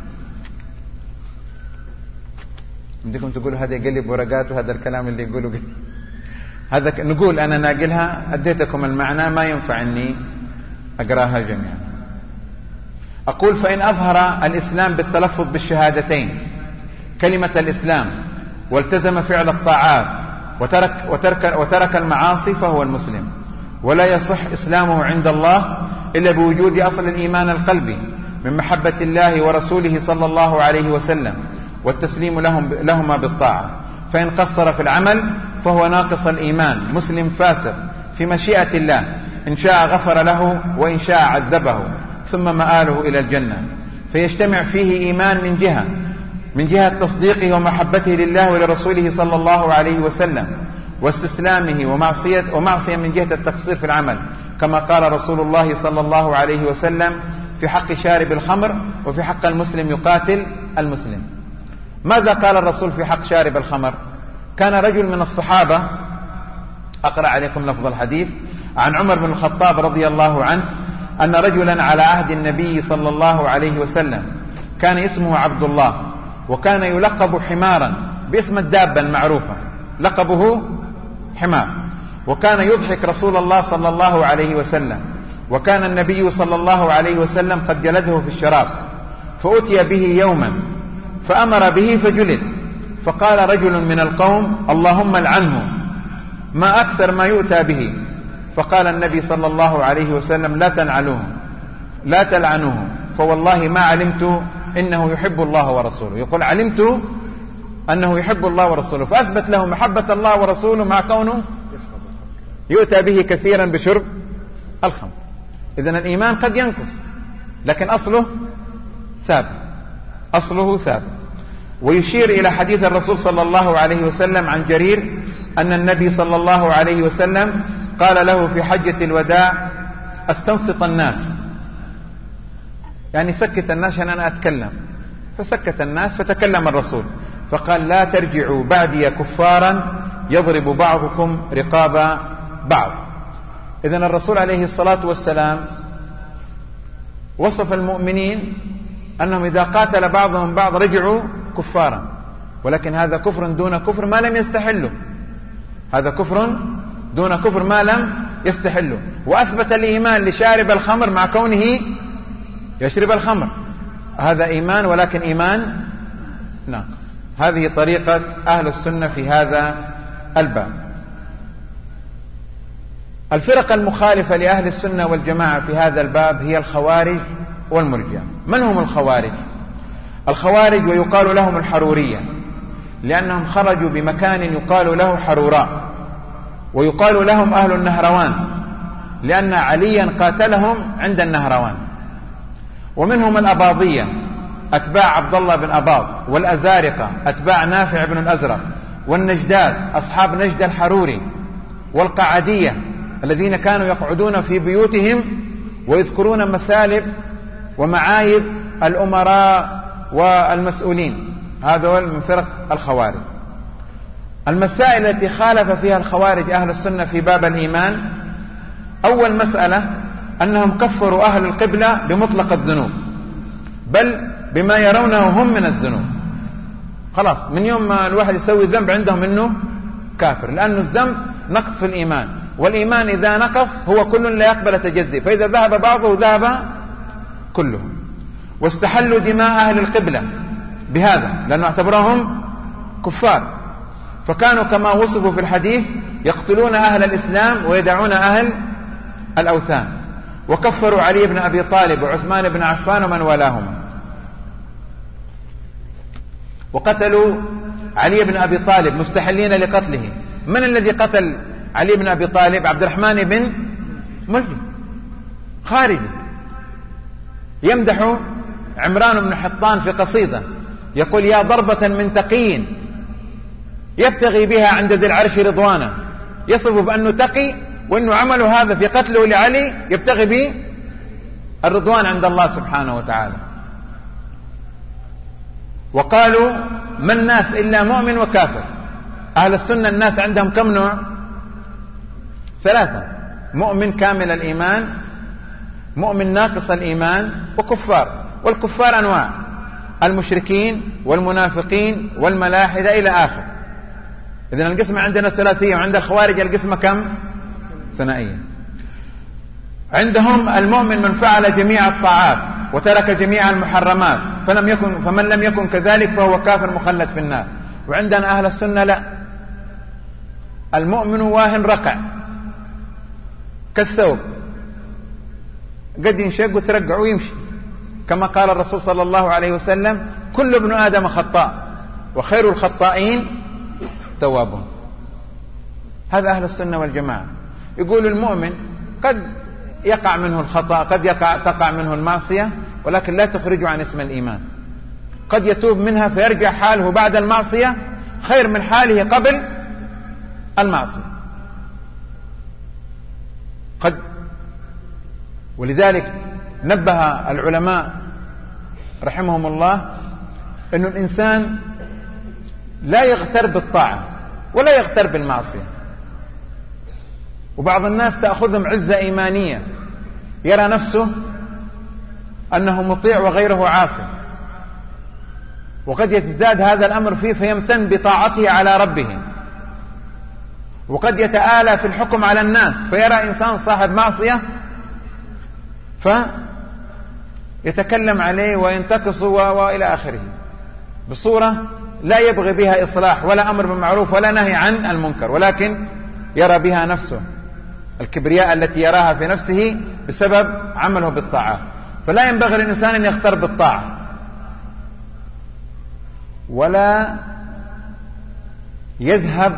بدكم تقولوا هذا يقلب ورقات وهذا الكلام اللي يقولوا هذا نقول أنا ناقلها، أديتكم المعنى، ما ينفع أني أقراها جميعا. أقول فإن أظهر الإسلام بالتلفظ بالشهادتين كلمة الإسلام والتزم فعل الطاعات وترك المعاصي فهو المسلم، ولا يصح إسلامه عند الله إلا بوجود أصل الإيمان القلبي من محبة الله ورسوله صلى الله عليه وسلم والتسليم لهما بالطاعة. فإن قصر في العمل فهو ناقص الإيمان مسلم فاسق في مشيئة الله، إن شاء غفر له وإن شاء عذبه، ثم مآله إلى الجنة. فيجتمع فيه إيمان من جهة تصديقه ومحبته لله ولرسوله صلى الله عليه وسلم، واستسلامه ومعصية من جهة التقصير في العمل، كما قال رسول الله صلى الله عليه وسلم في حق شارب الخمر وفي حق المسلم يقاتل المسلم. ماذا قال الرسول في حق شارب الخمر؟ كان رجل من الصحابة، أقرأ عليكم لفظ الحديث، عن عمر بن الخطاب رضي الله عنه أن رجلا على عهد النبي صلى الله عليه وسلم كان اسمه عبد الله، وكان يلقب حمارا باسم الدابة المعروفة، لقبه حمار، وكان يضحك رسول الله صلى الله عليه وسلم، وكان النبي صلى الله عليه وسلم قد جلده في الشراب، فأتي به يوما فأمر به فجلد، فقال رجل من القوم اللهم لعنه، ما أكثر ما يؤتى به. فقال النبي صلى الله عليه وسلم لا تلعنوه فوالله ما علمت إنه يحب الله ورسوله. يقول علمت أنه يحب الله ورسوله، فأثبت له محبة الله ورسوله مع كونه يؤتى به كثيرا بشرب الخمر. إذن الإيمان قد ينقص لكن أصله ثابت. ويشير إلى حديث الرسول صلى الله عليه وسلم عن جرير أن النبي صلى الله عليه وسلم قال له في حجة الوداع استنصت الناس، يعني سكت الناس عشان أنا أتكلم، فسكت الناس فتكلم الرسول فقال لا ترجعوا بعدي كفارا يضرب بعضكم رقاب بعض. إذن الرسول عليه الصلاة والسلام وصف المؤمنين أنهم إذا قاتل بعضهم بعض رجعوا كفارا، ولكن هذا كفر دون كفر ما لم يستحله، هذا كفر دون كفر ما لم يستحله. وأثبت الإيمان لشارب الخمر مع كونه يشرب الخمر، هذا إيمان ولكن إيمان ناقص. هذه طريقة أهل السنة في هذا الباب. الفرق المخالفة لأهل السنة والجماعة في هذا الباب هي الخوارج والمرجئة. من هم الخوارج؟ الخوارج ويقال لهم الحرورية لأنهم خرجوا بمكان يقال له حروراء، ويقال لهم أهل النهروان لأن عليا قاتلهم عند النهروان. ومنهم الأباضية أتباع عبد الله بن أباض، والأزارقة أتباع نافع بن الأزرق، والنجداد أصحاب نجد الحروري، والقعدية الذين كانوا يقعدون في بيوتهم ويذكرون مثالب ومعايب الأمراء والمسؤولين. هذا من فرق الخوارج. المسائل التي خالف فيها الخوارج أهل السنة في باب الإيمان: أول مسألة أنهم كفروا أهل القبلة بمطلق الذنوب، بل بما يرونه هم من الذنوب. خلاص من يوم ما الواحد يسوي ذنب عندهم إنه كافر، لأن الذنب نقص في الإيمان، والإيمان إذا نقص هو كل لا يقبل تجزي، فإذا ذهب بعضه ذهب كله. واستحلوا دماء أهل القبلة بهذا لأنه اعتبرهم كفار، فكانوا كما وصفوا في الحديث يقتلون أهل الإسلام ويدعون أهل الأوثان. وكفروا علي بن أبي طالب وعثمان بن عفان ومن والاهما، وقتلوا علي بن أبي طالب مستحلين لقتله. من الذي قتل علي بن أبي طالب؟ عبد الرحمن بن ملجم خارجي يمدح عمران بن حطان في قصيدة يقول: يا ضربة من تقي يبتغي بها عند ذي العرش رضوانا. يصف بأنه تقي وأنه عمله هذا في قتله لعلي يبتغي به الرضوان عند الله سبحانه وتعالى. وقالوا: ما الناس إلا مؤمن وكافر. أهل السنة الناس عندهم كم نوع؟ 3: مؤمن كامل الإيمان، مؤمن ناقص الإيمان، وكفار. والكفار أنواع: المشركين والمنافقين والملاحدة إلى آخر. إذن القسمة عندنا ثلاثية، وعند الخوارج القسمة كم؟ ثنائية. عندهم المؤمن من فعل جميع الطاعات وترك جميع المحرمات فمن لم يكن كذلك فهو كافر مخلد في النار. وعندنا أهل السنة لا، المؤمن واهن رقع كالثوب، قد ينشق وترقع ويمشي، كما قال الرسول صلى الله عليه وسلم: كل ابن آدم خطاء وخير الخطائين توابون. هذا أهل السنة والجماعة. يقول المؤمن قد يقع منه الخطأ، قد تقع منه المعصية، ولكن لا تخرجه عن اسم الإيمان. قد يتوب منها فيرجع حاله بعد المعصية خير من حاله قبل المعصية. ولذلك نبه العلماء رحمهم الله أن الإنسان لا يغتر بالطاعة ولا يغتر بالمعصية. وبعض الناس تأخذهم عزة إيمانية، يرى نفسه أنه مطيع وغيره عاصي، وقد يتزداد هذا الأمر فيه فيمتن بطاعته على ربه، وقد يتآلى في الحكم على الناس، فيرى إنسان صاحب معصية فيتكلم عليه وينتقصه وإلى آخره، بصورة لا يبغي بها إصلاح ولا أمر بالمعروف ولا نهي عن المنكر، ولكن يرى بها نفسه، الكبرياء التي يراها في نفسه بسبب عمله بالطاعة. فلا ينبغي للإنسان أن يختار بالطاعة، ولا يذهب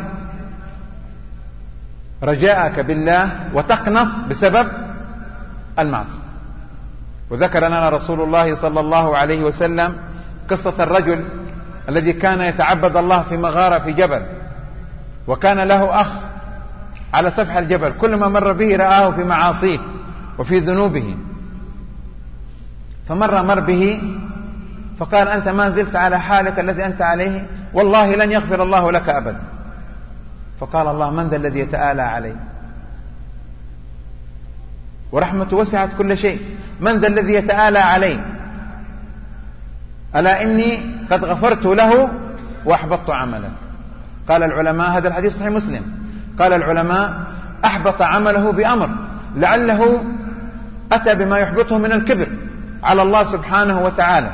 رجاءك بالله وتقنط بسبب المعصية. وذكر لنا رسول الله صلى الله عليه وسلم قصة الرجل الذي كان يتعبد الله في مغارة في جبل، وكان له أخ على سفح الجبل، كل ما مر به رآه في معاصيه وفي ذنوبه، مر به فقال: أنت ما زلت على حالك الذي أنت عليه، والله لن يغفر الله لك أبدا. فقال الله: من ذا الذي يتآلى علي؟ ورحمته وسعت كل شيء، من ذا الذي يتآلى علي؟ ألا إني قد غفرت له وأحبطت عمله. قال العلماء، هذا الحديث صحيح مسلم، قال العلماء: أحبط عمله بأمر، لعله أتى بما يحبطه من الكبر على الله سبحانه وتعالى،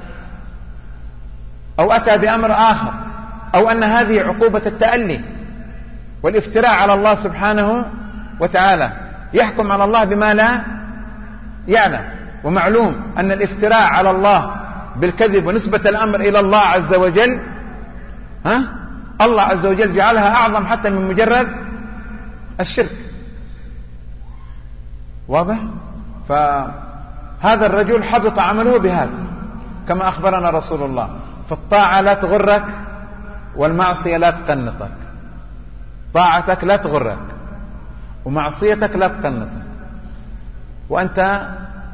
أو أتى بأمر آخر، أو أن هذه عقوبة التألي والافتراء على الله سبحانه وتعالى، يحكم على الله بما لا يعلم. ومعلوم أن الافتراء على الله بالكذب ونسبة الأمر إلى الله عز وجل، الله عز وجل جعلها أعظم حتى من مجرد الشرك. واضح؟ فهذا الرجل حبط عمله بهذا، كما أخبرنا رسول الله. فالطاعة لا تغرك، والمعصية لا تقنطك. طاعتك لا تغرك، ومعصيتك لا تقنطك، وأنت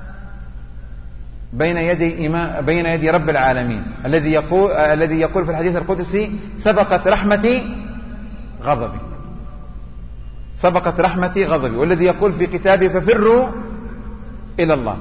بين يدي رب العالمين الذي يقول في الحديث القدسي: سبقت رحمتي غضبي، سبقت رحمتي غضبي. والذي يقول في كتابه: ففروا إلى الله.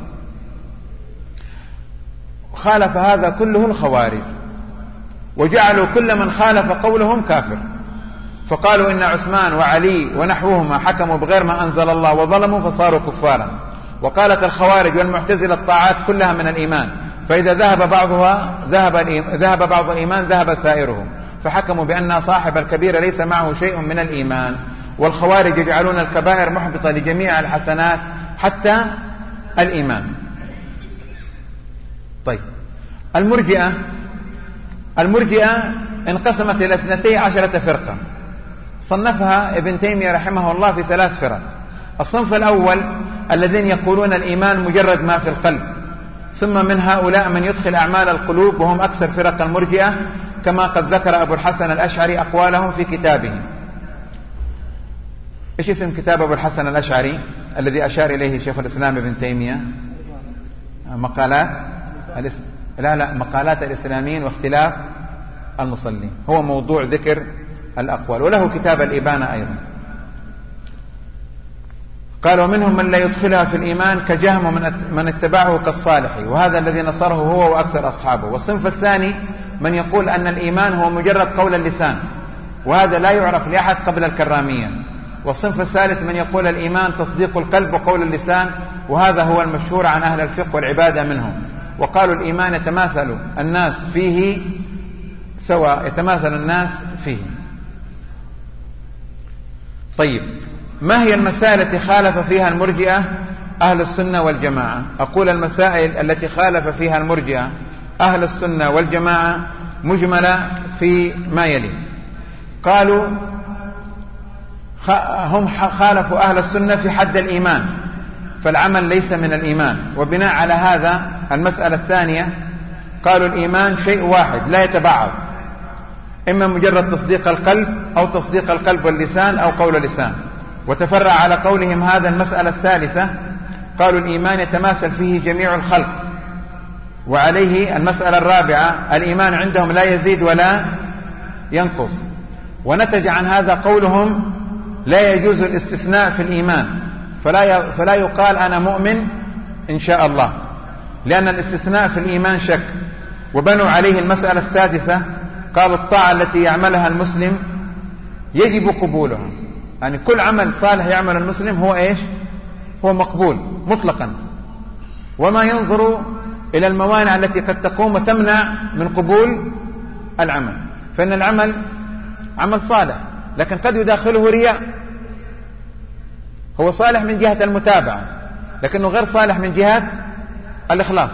خالف هذا كله الخوارج، وجعلوا كل من خالف قولهم كافر، فقالوا إن عثمان وعلي ونحوهما حكموا بغير ما أنزل الله وظلموا فصاروا كفارا. وقالت الخوارج والمعتزلة: الطاعات كلها من الإيمان، فإذا ذهب بعضها ذهب بعض الإيمان ذهب سائره، فحكموا بأن صاحب الكبيرة ليس معه شيء من الإيمان. والخوارج يجعلون الكبائر محبطة لجميع الحسنات حتى الإيمان. طيب، المرجئة انقسمت إلى 12 فرقة، صنفها ابن تيمية رحمه الله في 3 فرق. الصنف الأول الذين يقولون الإيمان مجرد ما في القلب، ثم من هؤلاء من يدخل أعمال القلوب، وهم أكثر فرق المرجئة، كما قد ذكر أبو الحسن الأشعري أقوالهم في كتابه. إيش اسم كتاب أبو الحسن الأشعري الذي أشار إليه شيخ الإسلام ابن تيمية؟ مقالات الإسلاميين واختلاف المصلين، هو موضوع ذكر الأقوال. وله كتاب الإبانة أيضا. قال: ومنهم من لا يدخلها في الإيمان كجهم، ومن اتبعه كالصالح، وهذا الذي نصره هو وأكثر أصحابه. والصنف الثاني من يقول أن الإيمان هو مجرد قول اللسان، وهذا لا يعرف لأحد قبل الكرامية. والصنف الثالث من يقول الإيمان تصديق القلب وقول اللسان، وهذا هو المشهور عن أهل الفقه والعبادة منهم. وقالوا الإيمان يتماثل الناس فيه سواء، يتماثل الناس فيه. طيب، ما هي المسائل التي خالف فيها المرجئة أهل السنة والجماعة؟ أقول المسائل التي خالف فيها المرجئة أهل السنة والجماعة مجملة في ما يلي. قالوا هم خالفوا أهل السنة في حد الإيمان، فالعمل ليس من الإيمان. وبناء على هذا المسألة الثانية قالوا الإيمان شيء واحد لا يتبعض، إما مجرد تصديق القلب أو تصديق القلب واللسان أو قول اللسان. وتفرع على قولهم هذا المسألة الثالثة، قالوا الإيمان يتماثل فيه جميع الخلق. وعليه المسألة الرابعة الإيمان عندهم لا يزيد ولا ينقص. ونتج عن هذا قولهم لا يجوز الاستثناء في الإيمان، فلا يقال أنا مؤمن إن شاء الله، لأن الاستثناء في الإيمان شك. وبنوا عليه المسألة السادسة، قالوا الطاعة التي يعملها المسلم يجب قبولها، يعني كل عمل صالح يعمل المسلم هو إيش؟ هو مقبول مطلقا، وما ينظر إلى الموانع التي قد تقوم وتمنع من قبول العمل. فإن العمل عمل صالح لكن قد يداخله رياء، هو صالح من جهة المتابعة لكنه غير صالح من جهة الإخلاص.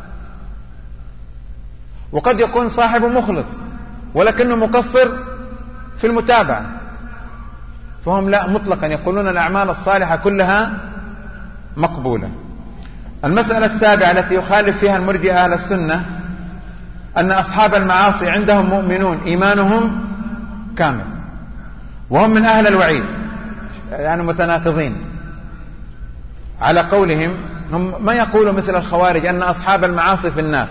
وقد يكون صاحبه مخلص ولكنه مقصر في المتابعة، فهم لا مطلقا يقولون الأعمال الصالحة كلها مقبولة. المسألة السابعة التي يخالف فيها المرجئة أهل السنة أن أصحاب المعاصي عندهم مؤمنون إيمانهم كامل، وهم من أهل الوعيد، يعني متناقضين. على قولهم هم ما يقولوا مثل الخوارج أن أصحاب المعاصي في النار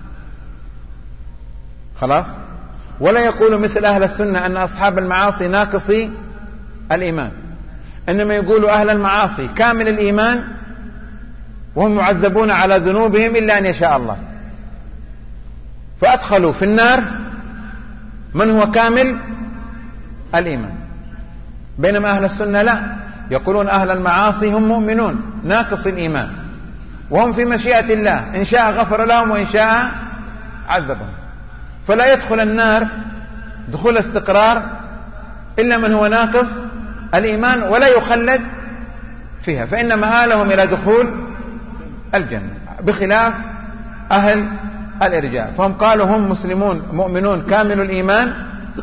خلاص، ولا يقولوا مثل أهل السنة أن أصحاب المعاصي ناقصي الإيمان، إنما يقولوا أهل المعاصي كامل الإيمان وهم معذبون على ذنوبهم إلا أن يشاء الله، فأدخلوا في النار من هو كامل الإيمان. بينما أهل السنة لا، يقولون أهل المعاصي هم مؤمنون ناقص الإيمان، وهم في مشيئة الله، إن شاء غفر لهم وإن شاء عذبهم. فلا يدخل النار دخول استقرار إلا من هو ناقص الإيمان ولا يخلد فيها، فإن مآلهم إلى دخول الجنة، بخلاف أهل الإرجاء. فهم قالوا هم مسلمون مؤمنون كامل الإيمان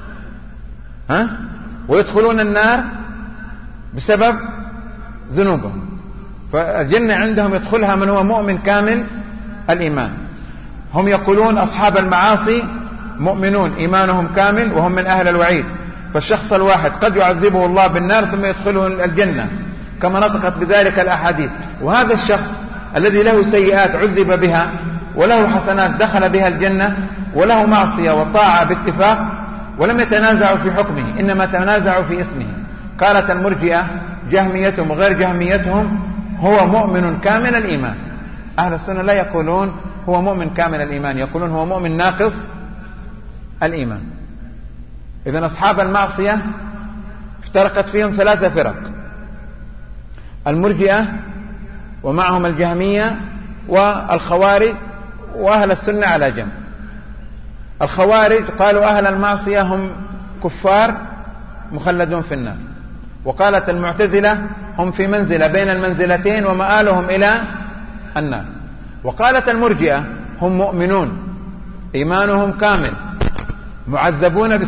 ويدخلون النار بسبب ذنوبهم، فالجنة عندهم يدخلها من هو مؤمن كامل الإيمان. هم يقولون أصحاب المعاصي مؤمنون إيمانهم كامل وهم من أهل الوعيد، فالشخص الواحد قد يعذبه الله بالنار ثم يدخله الجنة كما نطقت بذلك الأحاديث. وهذا الشخص الذي له سيئات عذب بها وله حسنات دخل بها الجنة، وله معصية وطاعة باتفاق، ولم يتنازعوا في حكمه إنما تنازعوا في اسمه. قالت المرجئة جهميتهم وغير جهميتهم هو مؤمن كامل الإيمان. أهل السنة لا يقولون هو مؤمن كامل الإيمان، يقولون هو مؤمن ناقص الإيمان. إذن أصحاب المعصية افترقت فيهم ثلاثة فرق: المرجئة ومعهم الجهمية والخوارج وأهل السنة على جنب. الخوارج قالوا أهل المعصية هم كفار مخلدون في النار، وقالت المعتزلة هم في منزلة بين المنزلتين ومآلهم إلى النار. وقالت المرجئة هم مؤمنون إيمانهم كامل معذبون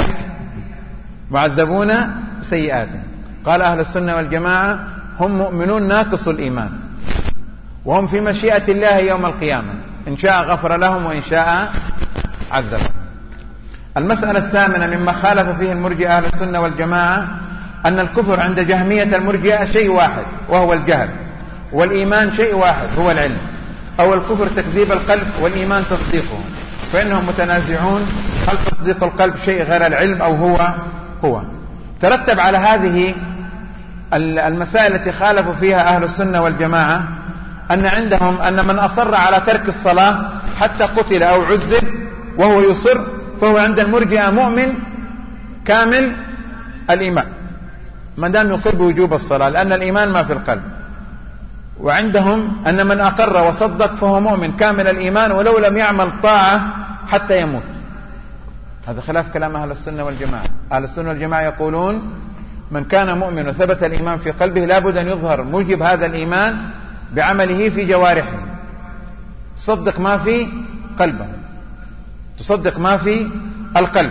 بسيئات. قال أهل السنة والجماعة هم مؤمنون ناقص الإيمان، وهم في مشيئة الله يوم القيامة، إن شاء غفر لهم وإن شاء عذبهم. المسألة الثامنة مما خالف فيه المرجئة أهل السنة والجماعة أن الكفر عند جهمية المرجئة شيء واحد وهو الجهل، والإيمان شيء واحد هو العلم، أو الكفر تكذيب القلب والإيمان تصديقه، فإنهم متنازعون هل تصديق القلب شيء غير العلم أو هو. ترتب على هذه المسائل التي خالفوا فيها أهل السنة والجماعة أن عندهم أن من أصر على ترك الصلاة حتى قتل أو عذب وهو يصر فهو عند المرجئة مؤمن كامل الإيمان ما دام يقر بوجوب الصلاة، لأن الإيمان ما في القلب. وعندهم أن من أقر وصدق فهو مؤمن كامل الإيمان ولو لم يعمل طاعة حتى يموت. هذا خلاف كلام أهل السنة والجماعة. أهل السنة والجماعة يقولون من كان مؤمن وثبت الإيمان في قلبه لابد أن يظهر موجب هذا الإيمان بعمله في جوارحه، تصدق ما في قلبه، تصدق ما في القلب.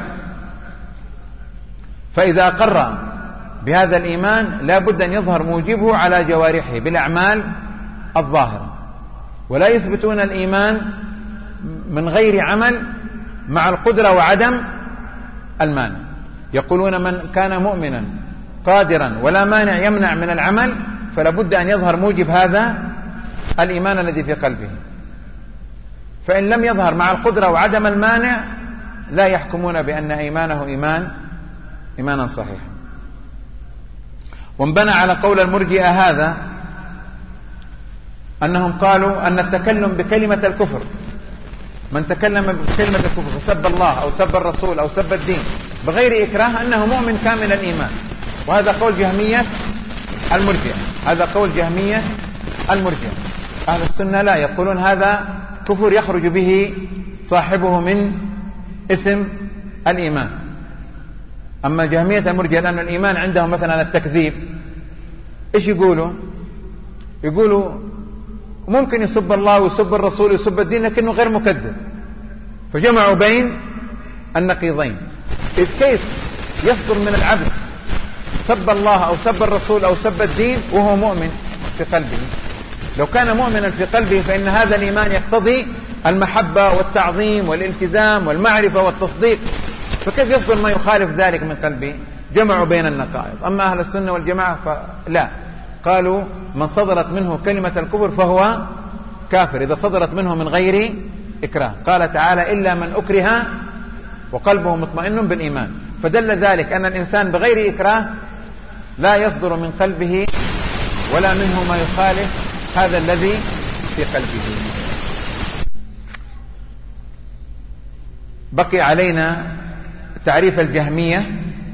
فإذا أقر بهذا الإيمان لابد أن يظهر موجبه على جوارحه بالأعمال الظاهرة، ولا يثبتون الإيمان من غير عمل مع القدرة وعدم المانع. يقولون من كان مؤمنا قادرا ولا مانع يمنع من العمل فلا بد أن يظهر موجب هذا الإيمان الذي في قلبه، فإن لم يظهر مع القدرة وعدم المانع لا يحكمون بأن إيمانه إيمانا صحيحا. وانبنى على قول المرجئة هذا أنهم قالوا أن التكلم بكلمة الكفر، من تكلم بكلمة الكفر فسب الله أو سب الرسول أو سب الدين بغير إكراه أنه مؤمن كامل الإيمان، وهذا قول جهمية المرجئة. هذا قول جهمية المرجئة. أهل السنة لا، يقولون هذا كفر يخرج به صاحبه من اسم الإيمان. أما جهمية المرجئة لأن الإيمان عندهم مثلا التكذيب، إيش يقولوا؟ يقولوا ممكن يسب الله ويسب الرسول ويسب الدين لكنه غير مكذب، فجمعوا بين النقيضين. إذ كيف يصدر من العبد سب الله أو سب الرسول أو سب الدين وهو مؤمن في قلبه؟ لو كان مؤمنا في قلبه فإن هذا الإيمان يقتضي المحبة والتعظيم والالتزام والمعرفة والتصديق، فكيف يصدر ما يخالف ذلك من قلبه؟ جمعوا بين النقائض. أما أهل السنة والجماعة فلا، قالوا من صدرت منه كلمة الكفر فهو كافر إذا صدرت منه من غير إكراه. قال تعالى إلا من أكره وقلبه مطمئن بالإيمان، فدل ذلك أن الإنسان بغير إكراه لا يصدر من قلبه ولا منه ما يخالف هذا الذي في قلبه. بقي علينا تعريف الجهمية،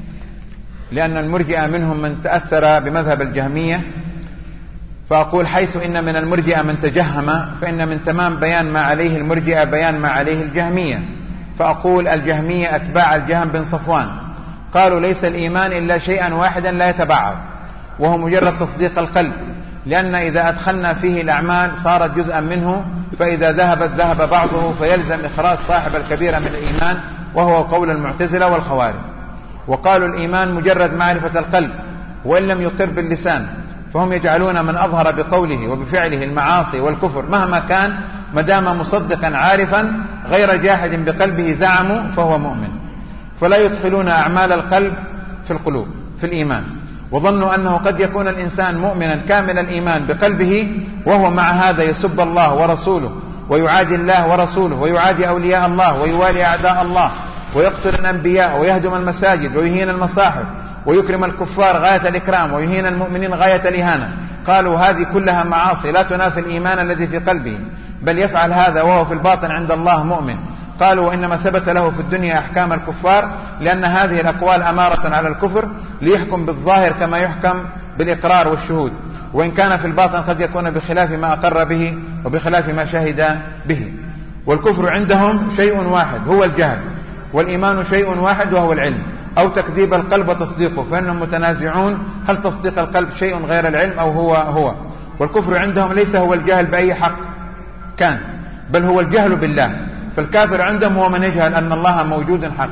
لأن المرجئة منهم من تأثر بمذهب الجهمية، فأقول حيث إن من المرجئة من تجهم فإن من تمام بيان ما عليه المرجئة بيان ما عليه الجهمية. فأقول الجهمية أتباع الجهم بن صفوان قالوا ليس الإيمان إلا شيئا واحدا لا يتبعض وهو مجرد تصديق القلب، لأن إذا أدخلنا فيه الأعمال صارت جزءا منه، فإذا ذهبت ذهب بعضه، فيلزم إخراج صاحب الكبيرة من الإيمان، وهو قول المعتزلة والخوارج. وقالوا الإيمان مجرد معرفة القلب وإن لم يقر باللسان، فهم يجعلون من أظهر بقوله وبفعله المعاصي والكفر مهما كان مدام مصدقا عارفا غير جاحد بقلبه زعموا فهو مؤمن، فلا يدخلون أعمال القلب في القلوب في الإيمان، وظنوا أنه قد يكون الإنسان مؤمنا كامل الإيمان بقلبه وهو مع هذا يسب الله ورسوله ويعادي الله ورسوله ويعادي أولياء الله ويوالي أعداء الله ويقتل الأنبياء ويهدم المساجد ويهين المصاحف ويكرم الكفار غاية الإكرام ويهين المؤمنين غاية الإهانة. قالوا هذه كلها معاصي لا تنافي الإيمان الذي في قلبه، بل يفعل هذا وهو في الباطن عند الله مؤمن. قالوا وإنما ثبت له في الدنيا أحكام الكفار، لأن هذه الأقوال أمارة على الكفر ليحكم بالظاهر كما يحكم بالإقرار والشهود، وإن كان في الباطن قد يكون بخلاف ما أقر به وبخلاف ما شهد به. والكفر عندهم شيء واحد هو الجهل، والإيمان شيء واحد وهو العلم، أو تكذيب القلب وتصديقه، فإنهم متنازعون هل تصديق القلب شيء غير العلم أو هو. والكفر عندهم ليس هو الجهل بأي حق كان، بل هو الجهل بالله. فالكافر عندهم هو من يجهل أن الله موجود حق.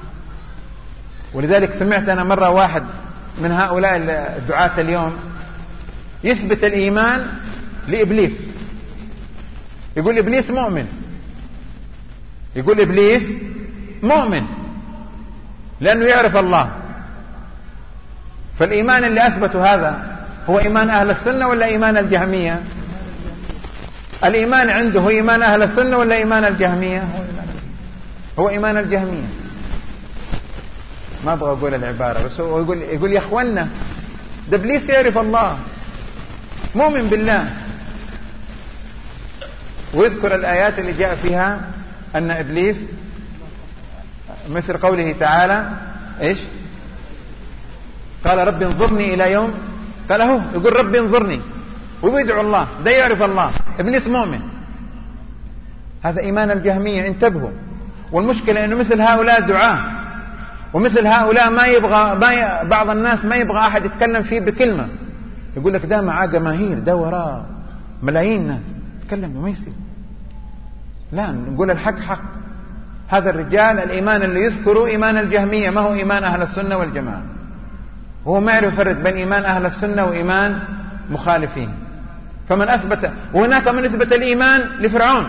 ولذلك سمعت أنا مرة واحد من هؤلاء الدعاة اليوم يثبت الإيمان لإبليس، يقول إبليس مؤمن، يقول إبليس مؤمن لأنه يعرف الله. فالإيمان اللي أثبته هذا هو إيمان أهل السنة ولا إيمان الجهمية؟ الإيمان عنده هو إيمان أهل السنة ولا إيمان الجهمية؟ هو إيمان الجهمية. ما أبغى أقول العبارة، بس هو يقول يا أخوانا ده إبليس يعرف الله مؤمن بالله، ويذكر الآيات اللي جاء فيها أن إبليس مثل قوله تعالى إيش؟ قال رب انظرني إلى يوم، قال هو يقول رب انظرني ويدعو الله، ده يعرف الله، إبليس مؤمن. هذا إيمان الجهمية، انتبهوا. والمشكلة أنه مثل هؤلاء دعاة، ومثل هؤلاء بعض الناس ما يبغى أحد يتكلم فيه بكلمة، يقول لك ده معاه جماهير، ده وراه ملايين ناس، يتكلم ما يصير. لا، نقول الحق حق. هذا الرجال الإيمان اللي يذكره إيمان الجهمية، ما هو إيمان أهل السنة والجماعة. هو ما يعرف يفرق بين إيمان أهل السنة وإيمان مخالفين. فمن أثبت، وهناك من أثبت الإيمان لفرعون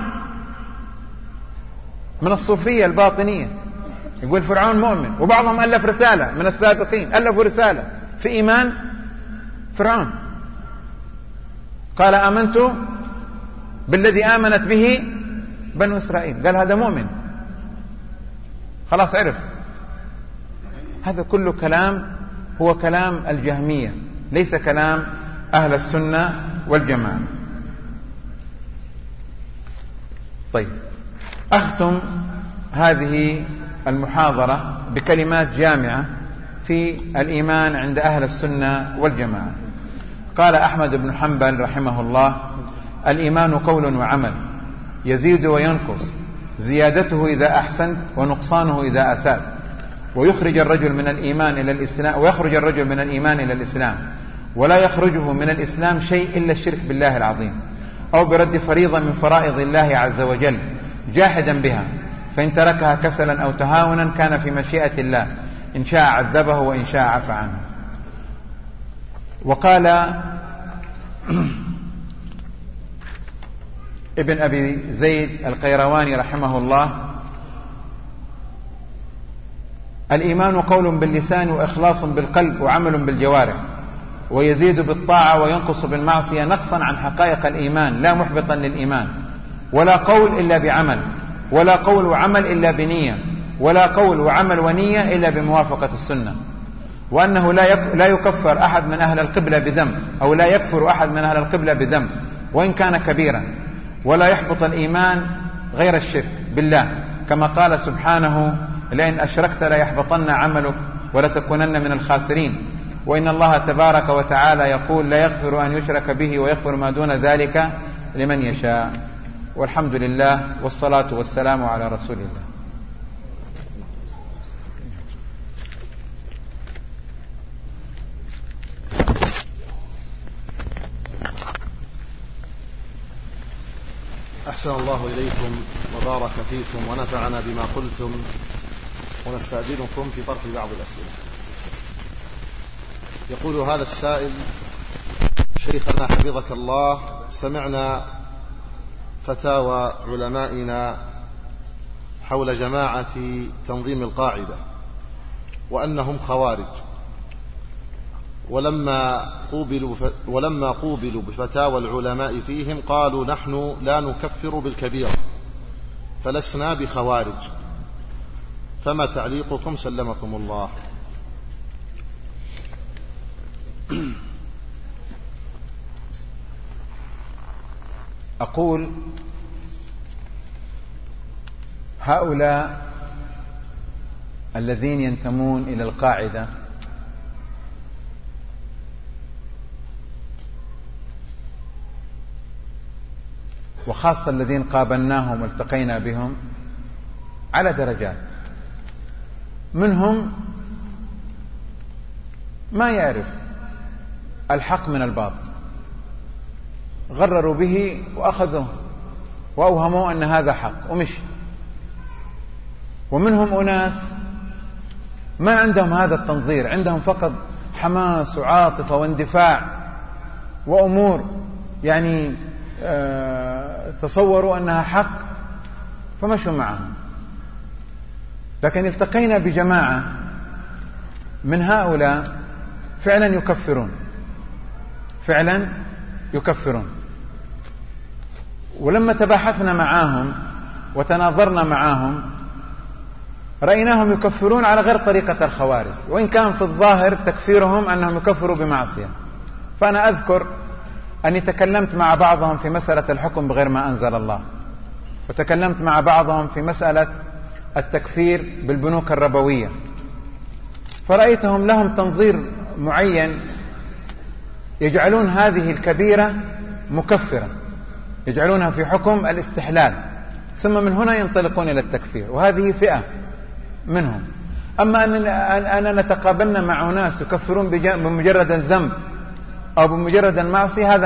من الصوفية الباطنية، يقول فرعون مؤمن، وبعضهم ألف رسالة من السابقين، ألفوا رسالة في إيمان فرعون، قال آمنت بالذي آمنت به بنو إسرائيل، قال هذا مؤمن، خلاص عرف. هذا كله كلام هو كلام الجهمية، ليس كلام أهل السنة والجماعة. طيب، أختم هذه المحاضرة بكلمات جامعة في الإيمان عند أهل السنة والجماعة. قال أحمد بن حنبل رحمه الله: الإيمان قول وعمل، يزيد وينقص، زيادته إذا أحسنت ونقصانه إذا أسأت، ويخرج الرجل من الإيمان إلى الإسلام، ويخرج الرجل من الإيمان إلى الإسلام، ولا يخرجه من الإسلام شيء إلا الشرك بالله العظيم، أو برد فريضة من فرائض الله عز وجل جاحدا بها، فإن تركها كسلا أو تهاونا كان في مشيئة الله، إن شاء عذبه وإن شاء عفى عنه. وقال ابن أبي زيد القيرواني رحمه الله: الإيمان قول باللسان وإخلاص بالقلب وعمل بالجوارح، ويزيد بالطاعة وينقص بالمعصية نقصا عن حقائق الإيمان، لا محبطا للإيمان، ولا قول إلا بعمل، ولا قول وعمل إلا بنية، ولا قول وعمل ونية إلا بموافقة السنة، وأنه لا يكفر أحد من أهل القبلة بذنب، أو لا يكفر أحد من أهل القبلة بذنب وإن كان كبيرا، ولا يحبط الإيمان غير الشرك بالله، كما قال سبحانه: لئن أشركت ليحبطن عملك ولتكونن من الخاسرين. وإن الله تبارك وتعالى يقول: لا يغفر أن يشرك به ويغفر ما دون ذلك لمن يشاء. والحمد لله، والصلاة والسلام على رسول الله. أحسن الله إليكم وبارك فيكم ونفعنا بما قلتم، ونستأذنكم في طرح بعض الأسئلة. يقول هذا السائل: شيخنا حفظك الله، سمعنا فتاوى علمائنا حول جماعة تنظيم القاعدة وأنهم خوارج، ولما قوبلوا بفتاوى العلماء فيهم قالوا: نحن لا نكفر بالكبيرة فلسنا بخوارج، فما تعليقكم سلمكم الله؟ أقول: هؤلاء الذين ينتمون إلى القاعدة وخاصة الذين قابلناهم والتقينا بهم على درجات، منهم ما يعرف الحق من الباطل، غرروا به وأخذوه وأوهموا أن هذا حق ومشي. ومنهم أناس ما عندهم هذا التنظير، عندهم فقط حماس وعاطفة واندفاع وأمور يعني تصوروا أنها حق فمشوا معهم. لكن التقينا بجماعة من هؤلاء فعلا يكفرون، ولما تباحثنا معاهم وتناظرنا معاهم رأيناهم يكفرون على غير طريقة الخوارج، وإن كان في الظاهر تكفيرهم أنهم يكفروا بمعصية. فأنا أذكر أني تكلمت مع بعضهم في مسألة الحكم بغير ما أنزل الله، وتكلمت مع بعضهم في مسألة التكفير بالبنوك الربوية، فرأيتهم لهم تنظير معين يجعلون هذه الكبيرة مكفرة، يجعلونها في حكم الاستحلال، ثم من هنا ينطلقون إلى التكفير، وهذه فئة منهم. أما أننا نتقابلنا مع ناس يكفرون بمجرد الذنب أو بمجرد المعصية،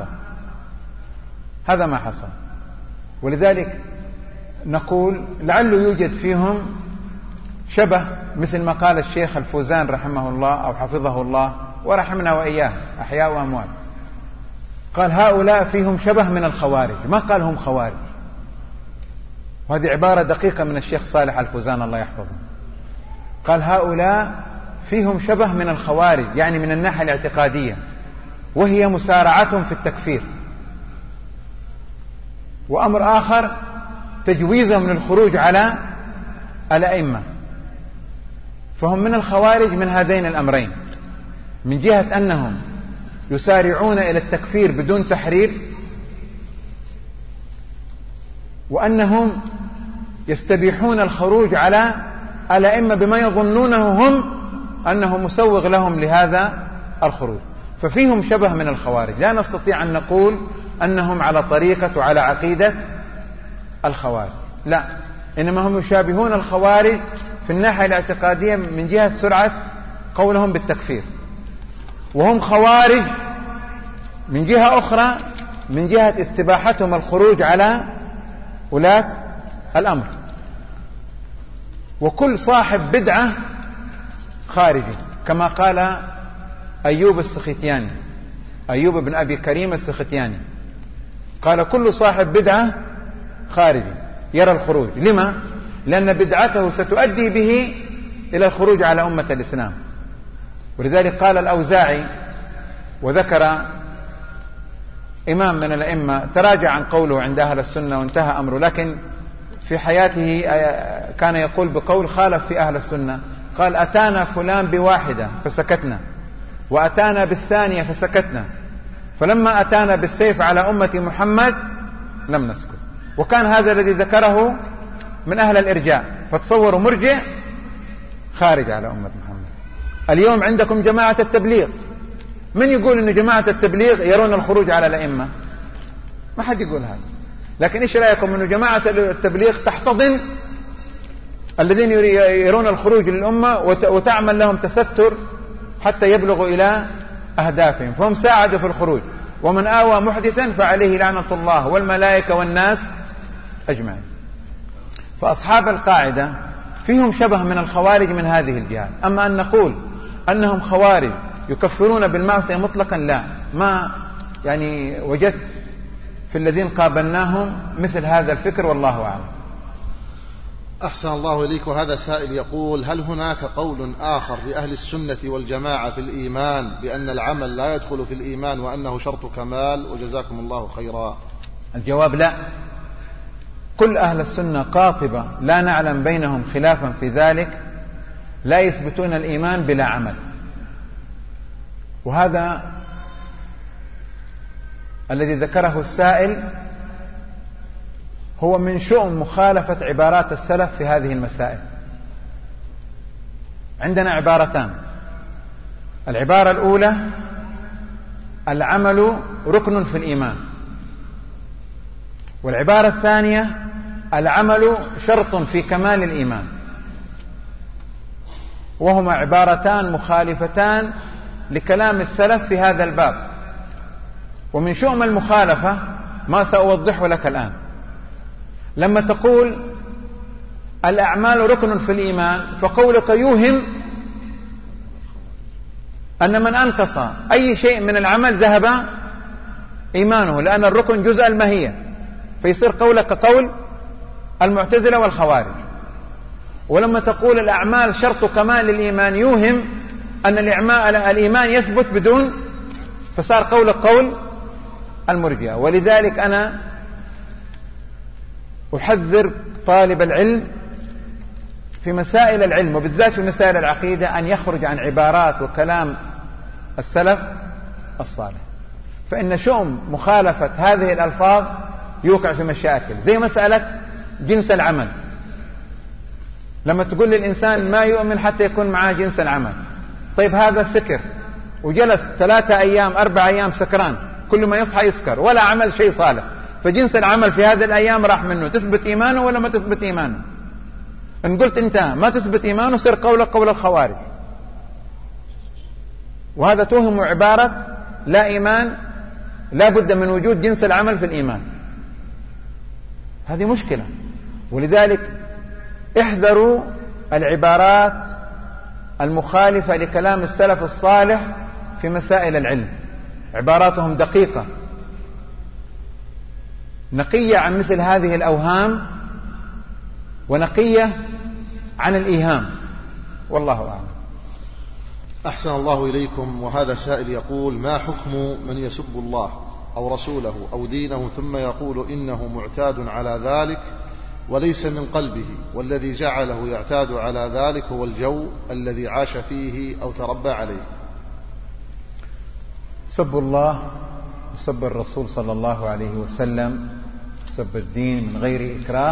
هذا ما حصل. ولذلك نقول لعله يوجد فيهم شبه، مثل ما قال الشيخ الفوزان رحمه الله أو حفظه الله ورحمنا وإياه أحياء وأموات، قال هؤلاء فيهم شبه من الخوارج، ما قال هم خوارج، وهذه عبارة دقيقة من الشيخ صالح الفوزان الله يحفظه. قال هؤلاء فيهم شبه من الخوارج، يعني من الناحية الاعتقادية، وهي مسارعتهم في التكفير. وأمر آخر تجويزهم للخروج على الأئمة، فهم من الخوارج من هذين الأمرين، من جهة أنهم يسارعون إلى التكفير بدون تحرير، وأنهم يستبيحون الخروج على الأئمة بما يظنونه هم أنه مسوغ لهم لهذا الخروج. ففيهم شبه من الخوارج، لا نستطيع أن نقول أنهم على طريقة وعلى عقيدة الخوارج، لا، إنما هم يشابهون الخوارج في الناحية الاعتقادية من جهة سرعة قولهم بالتكفير، وهم خوارج من جهة أخرى من جهة استباحتهم الخروج على ولاة الأمر. وكل صاحب بدعة خارجي، كما قال أيوب السختياني، أيوب بن أبي كريم السختياني، قال كل صاحب بدعة خارجي يرى الخروج. لما؟ لأن بدعته ستؤدي به إلى الخروج على أمة الإسلام. ولذلك قال الأوزاعي، وذكر إمام من الأئمة تراجع عن قوله عند أهل السنة وانتهى أمره، لكن في حياته كان يقول بقول خالف في أهل السنة، قال أتانا فلان بواحدة فسكتنا، وأتانا بالثانية فسكتنا، فلما أتانا بالسيف على أمة محمد لم نسكت. وكان هذا الذي ذكره من أهل الإرجاء، فتصوروا مرجع خارج على أمة محمد. اليوم عندكم جماعة التبليغ، من يقول أن جماعة التبليغ يرون الخروج على الأئمة؟ ما حد يقول هذا. لكن إيش رأيكم أن جماعة التبليغ تحتضن الذين يرون الخروج للأمة وتعمل لهم تستر حتى يبلغوا إلى أهدافهم، فهم ساعدوا في الخروج. ومن آوى محدثا فعليه لعنة الله والملائكة والناس أجمعين. فأصحاب القاعدة فيهم شبه من الخوارج من هذه الجهات. أما أن نقول أنهم خوارج يكفرون بالمعصية مطلقا، لا، ما يعني وجدت في الذين قابلناهم مثل هذا الفكر، والله أعلم. أحسن الله إليك. وهذا سائل يقول: هل هناك قول آخر لأهل السنة والجماعة في الإيمان بأن العمل لا يدخل في الإيمان وأنه شرط كمال؟ وجزاكم الله خيرا. الجواب لا، كل أهل السنة قاطبة لا نعلم بينهم خلافا في ذلك، لا يثبتون الإيمان بلا عمل. وهذا الذي ذكره السائل هو من شؤم مخالفة عبارات السلف في هذه المسائل. عندنا عبارتان: العبارة الأولى العمل ركن في الإيمان، والعبارة الثانية العمل شرط في كمال الإيمان، وهما عبارتان مخالفتان لكلام السلف في هذا الباب. ومن شؤم المخالفة ما سأوضحه لك الآن. لما تقول الأعمال ركن في الإيمان، فقولك يوهم أن من أنقص أي شيء من العمل ذهب إيمانه، لأن الركن جزء الماهية، فيصير قولك قول المعتزلة والخوارج. ولما تقول الأعمال شرط كمال الإيمان، يوهم أن الإيمان يثبت بدون، فصار قولك قول المرجئة. ولذلك أنا أحذر طالب العلم في مسائل العلم وبالذات في مسائل العقيدة أن يخرج عن عبارات وكلام السلف الصالح، فإن شؤم مخالفة هذه الألفاظ يوقع في مشاكل، زي مسألة جنس العمل. لما تقول للإنسان ما يؤمن حتى يكون معاه جنس العمل، طيب هذا سكر، وجلس 3 أيام 4 أيام سكران، كل ما يصحى يسكر ولا عمل شيء صالح، فجنس العمل في هذه الأيام راح منه. تثبت إيمانه ولا ما تثبت إيمانه؟ إن قلت أنت ما تثبت إيمانه صير قولك قول الخوارج، وهذا توهم عبارة لا إيمان، لا بد من وجود جنس العمل في الإيمان. هذه مشكلة. ولذلك احذروا العبارات المخالفة لكلام السلف الصالح في مسائل العلم. عباراتهم دقيقة نقية عن مثل هذه الأوهام ونقية عن الإيهام، والله أعلم. أحسن الله إليكم. وهذا سائل يقول: ما حكم من يسب الله أو رسوله أو دينه ثم يقول إنه معتاد على ذلك وليس من قلبه، والذي جعله يعتاد على ذلك هو الجو الذي عاش فيه أو تربى عليه؟ سب الله وسب الرسول صلى الله عليه وسلم، سب الدين من غير إكراه،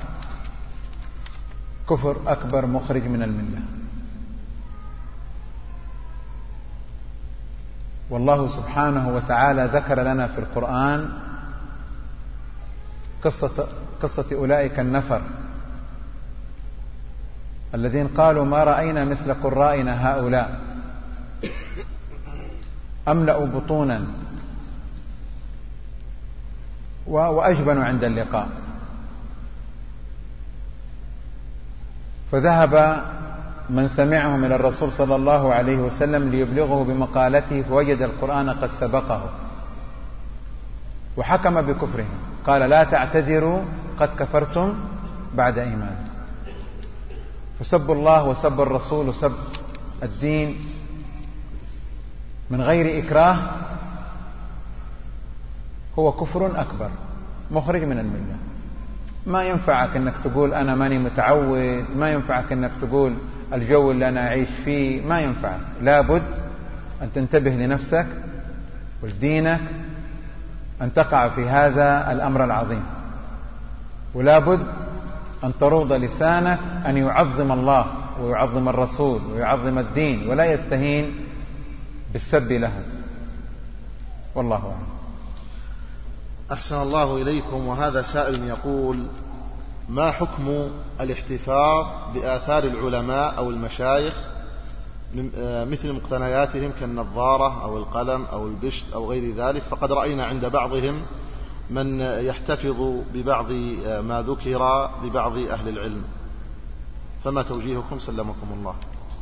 كفر أكبر مخرج من الملة. والله سبحانه وتعالى ذكر لنا في القرآن قصة أولئك النفر الذين قالوا ما رأينا مثل قرائنا هؤلاء أملأوا بطونا وأجبنوا عند اللقاء. فذهب من سمعهم إلى الرسول صلى الله عليه وسلم ليبلغه بمقالته، فوجد القرآن قد سبقه وحكم بكفرهم، قال لا تعتذروا قد كفرتم بعد إيمانكم. فسب الله وسب الرسول وسب الدين من غير إكراه هو كفر أكبر مخرج من الملة. ما ينفعك أنك تقول أنا ماني متعود، ما ينفعك أنك تقول الجو اللي أنا أعيش فيه، ما ينفعك. لابد أن تنتبه لنفسك ولدينك أن تقع في هذا الأمر العظيم، ولابد أن تروض لسانك أن يعظم الله ويعظم الرسول ويعظم الدين، ولا يستهين بالسب له. والله أعلم. أحسن الله إليكم. وهذا سائل يقول: ما حكم الاحتفاظ بآثار العلماء أو المشايخ مثل مقتنياتهم كالنظارة أو القلم أو البشت أو غير ذلك؟ فقد رأينا عند بعضهم من يحتفظ ببعض ما ذكر لبعض أهل العلم، فما توجيهكم سلمكم الله؟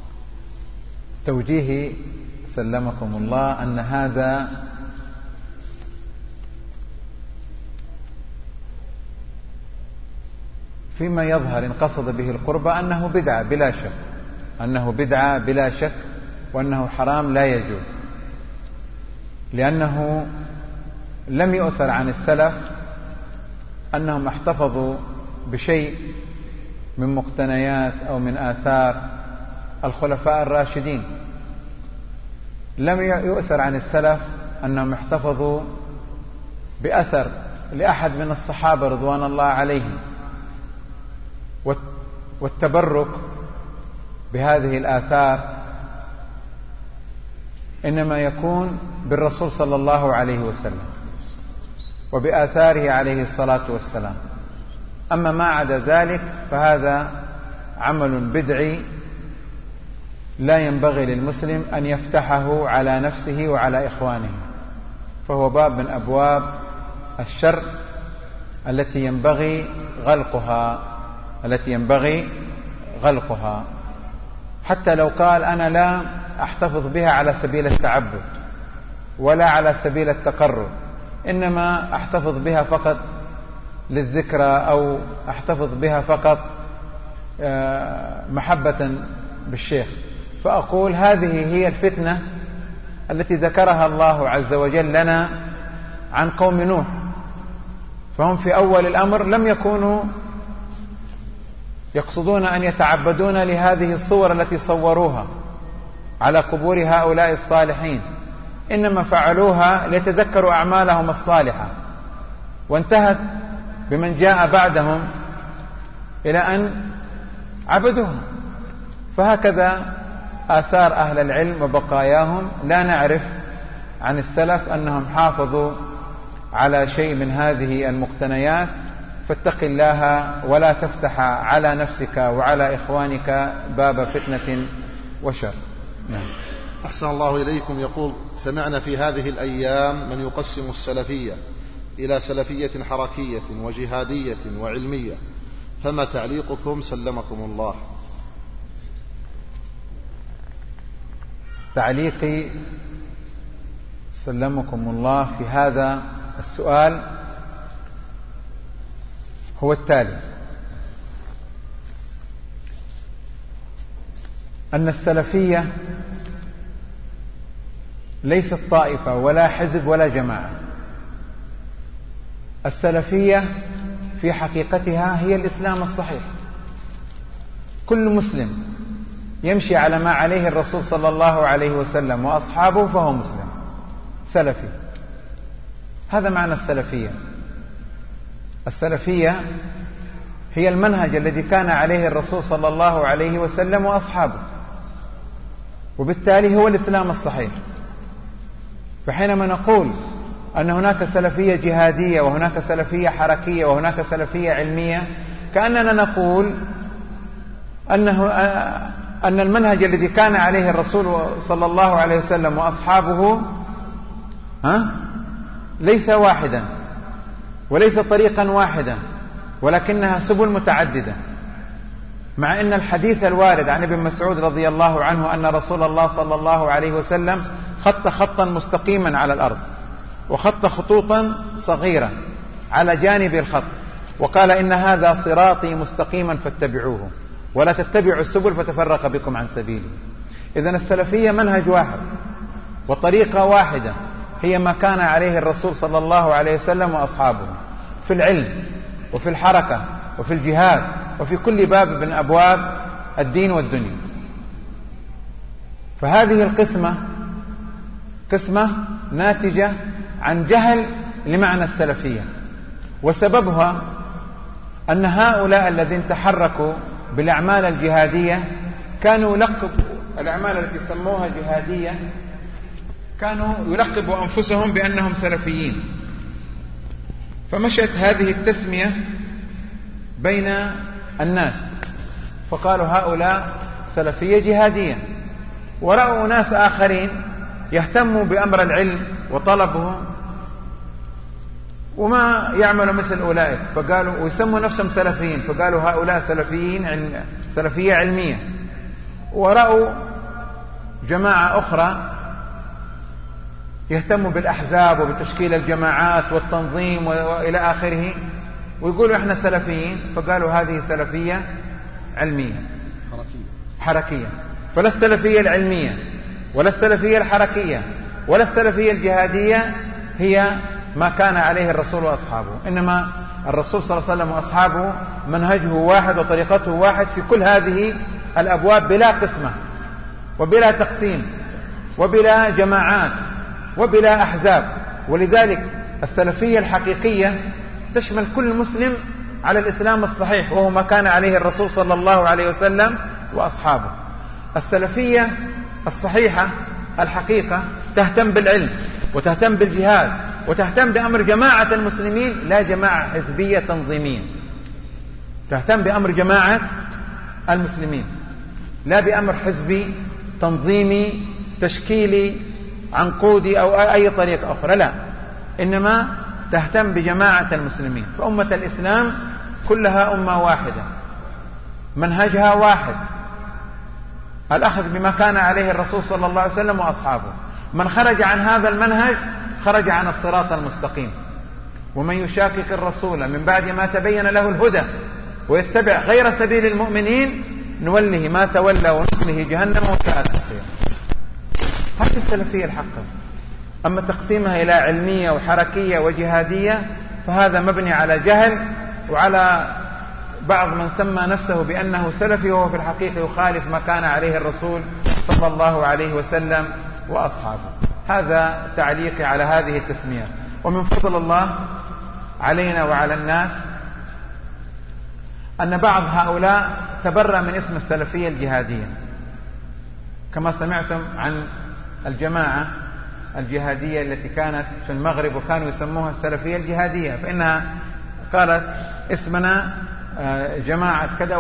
توجيهي سلمكم الله أن هذا فيما يظهر إن قصد به القربى أنه بدعة بلا شك، أنه بدعة بلا شك، وأنه حرام لا يجوز، لأنه لم يؤثر عن السلف أنهم احتفظوا بشيء من مقتنيات أو من آثار الخلفاء الراشدين. لم يؤثر عن السلف أنهم احتفظوا بأثر لأحد من الصحابة رضوان الله عليهم. والتبرك بهذه الآثار إنما يكون بالرسول صلى الله عليه وسلم وبآثاره عليه الصلاة والسلام. أما ما عدا ذلك فهذا عمل بدعي لا ينبغي للمسلم أن يفتحه على نفسه وعلى إخوانه، فهو باب من أبواب الشر التي ينبغي غلقها. حتى لو قال أنا لا أحتفظ بها على سبيل التعبد ولا على سبيل التقرب، إنما أحتفظ بها فقط للذكرى أو أحتفظ بها فقط محبة بالشيخ، فأقول هذه هي الفتنة التي ذكرها الله عز وجل لنا عن قوم نوح. فهم في أول الأمر لم يكونوا يقصدون أن يتعبدون لهذه الصور التي صوروها على قبور هؤلاء الصالحين، إنما فعلوها ليتذكروا أعمالهم الصالحة، وانتهت بمن جاء بعدهم إلى أن عبدوهم. فهكذا آثار أهل العلم وبقاياهم لا نعرف عن السلف أنهم حافظوا على شيء من هذه المقتنيات. فاتق الله ولا تفتح على نفسك وعلى إخوانك باب فتنة وشر. نعم. أحسن الله إليكم. يقول: سمعنا في هذه الأيام من يقسم السلفية إلى سلفية حركية وجهادية وعلمية، فما تعليقكم سلمكم الله؟ تعليقي سلمكم الله في هذا السؤال هو التالي: أن السلفية ليست طائفة ولا حزب ولا جماعة. السلفية في حقيقتها هي الإسلام الصحيح. كل مسلم يمشي على ما عليه الرسول صلى الله عليه وسلم وأصحابه فهو مسلم سلفي. هذا معنى السلفية. السلفية هي المنهج الذي كان عليه الرسول صلى الله عليه وسلم وأصحابه، وبالتالي هو الإسلام الصحيح. فحينما نقول أن هناك سلفية جهادية وهناك سلفية حركية وهناك سلفية علمية، كأننا نقول أن المنهج الذي كان عليه الرسول صلى الله عليه وسلم وأصحابه ليس واحدا وليس طريقا واحدا، ولكنها سبل متعددة. مع أن الحديث الوارد عن ابن مسعود رضي الله عنه أن رسول الله صلى الله عليه وسلم خط خطا مستقيما على الأرض وخط خطوطا صغيرة على جانب الخط، وقال: إن هذا صراطي مستقيما فاتبعوه ولا تتبعوا السبل فتفرق بكم عن سبيلي. إذن السلفية منهج واحد وطريقة واحدة، هي ما كان عليه الرسول صلى الله عليه وسلم وأصحابه في العلم وفي الحركة وفي الجهاد وفي كل باب من أبواب الدين والدنيا. فهذه القسمة قسمة ناتجة عن جهل لمعنى السلفية، وسببها أن هؤلاء الذين تحركوا بالأعمال الجهادية كانوا يلقبوا الأعمال التي سموها جهادية، كانوا يلقبوا أنفسهم بأنهم سلفيين. فمشت هذه التسمية بين الناس، فقالوا هؤلاء سلفية جهادية، ورأوا ناس آخرين يهتموا بأمر العلم وطلبه وما يعملوا مثل أولئك، فقالوا ويسموا نفسهم سلفيين، فقالوا هؤلاء سلفية علمية. ورأوا جماعة أخرى يهتموا بالأحزاب وبتشكيل الجماعات والتنظيم وإلى آخره، ويقولوا إحنا سلفيين، فقالوا هذه سلفية علمية حركية. فلا السلفية العلمية ولا السلفية الحركية ولا السلفية الجهادية هي ما كان عليه الرسول وأصحابه، إنما الرسول صلى الله عليه وسلم وأصحابه منهجه واحد وطريقته واحد في كل هذه الأبواب، بلا قسمة وبلا تقسيم وبلا جماعات وبلا أحزاب. ولذلك السلفية الحقيقية تشمل كل مسلم على الإسلام الصحيح، وهو ما كان عليه الرسول صلى الله عليه وسلم وأصحابه. السلفية الصحيحة الحقيقة تهتم بالعلم وتهتم بالجهاد وتهتم بأمر جماعة المسلمين، لا جماعة حزبية تنظيمية. تهتم بأمر جماعة المسلمين لا بأمر حزبي تنظيمي تشكيلي عنقودي أو أي طريقة أخرى، لا، إنما تهتم بجماعة المسلمين. فأمة الإسلام كلها أمة واحدة، منهجها واحد، الأخذ بما كان عليه الرسول صلى الله عليه وسلم وأصحابه. من خرج عن هذا المنهج خرج عن الصراط المستقيم. ومن يشاكك الرسول من بعد ما تبين له الهدى ويتبع غير سبيل المؤمنين نوله ما تولى ونصله جهنم وساءت مصيرا. هذه السلفية الحقة. أما تقسيمها إلى علمية وحركية وجهادية فهذا مبني على جهل وعلى بعض من سمى نفسه بأنه سلفي وهو في الحقيقة يخالف ما كان عليه الرسول صلى الله عليه وسلم وأصحابه. هذا تعليقي على هذه التسمية. ومن فضل الله علينا وعلى الناس أن بعض هؤلاء تبرأ من اسم السلفية الجهادية، كما سمعتم عن الجماعة الجهادية التي كانت في المغرب وكانوا يسموها السلفية الجهادية، فإنها قالت اسمنا جماعة كذا،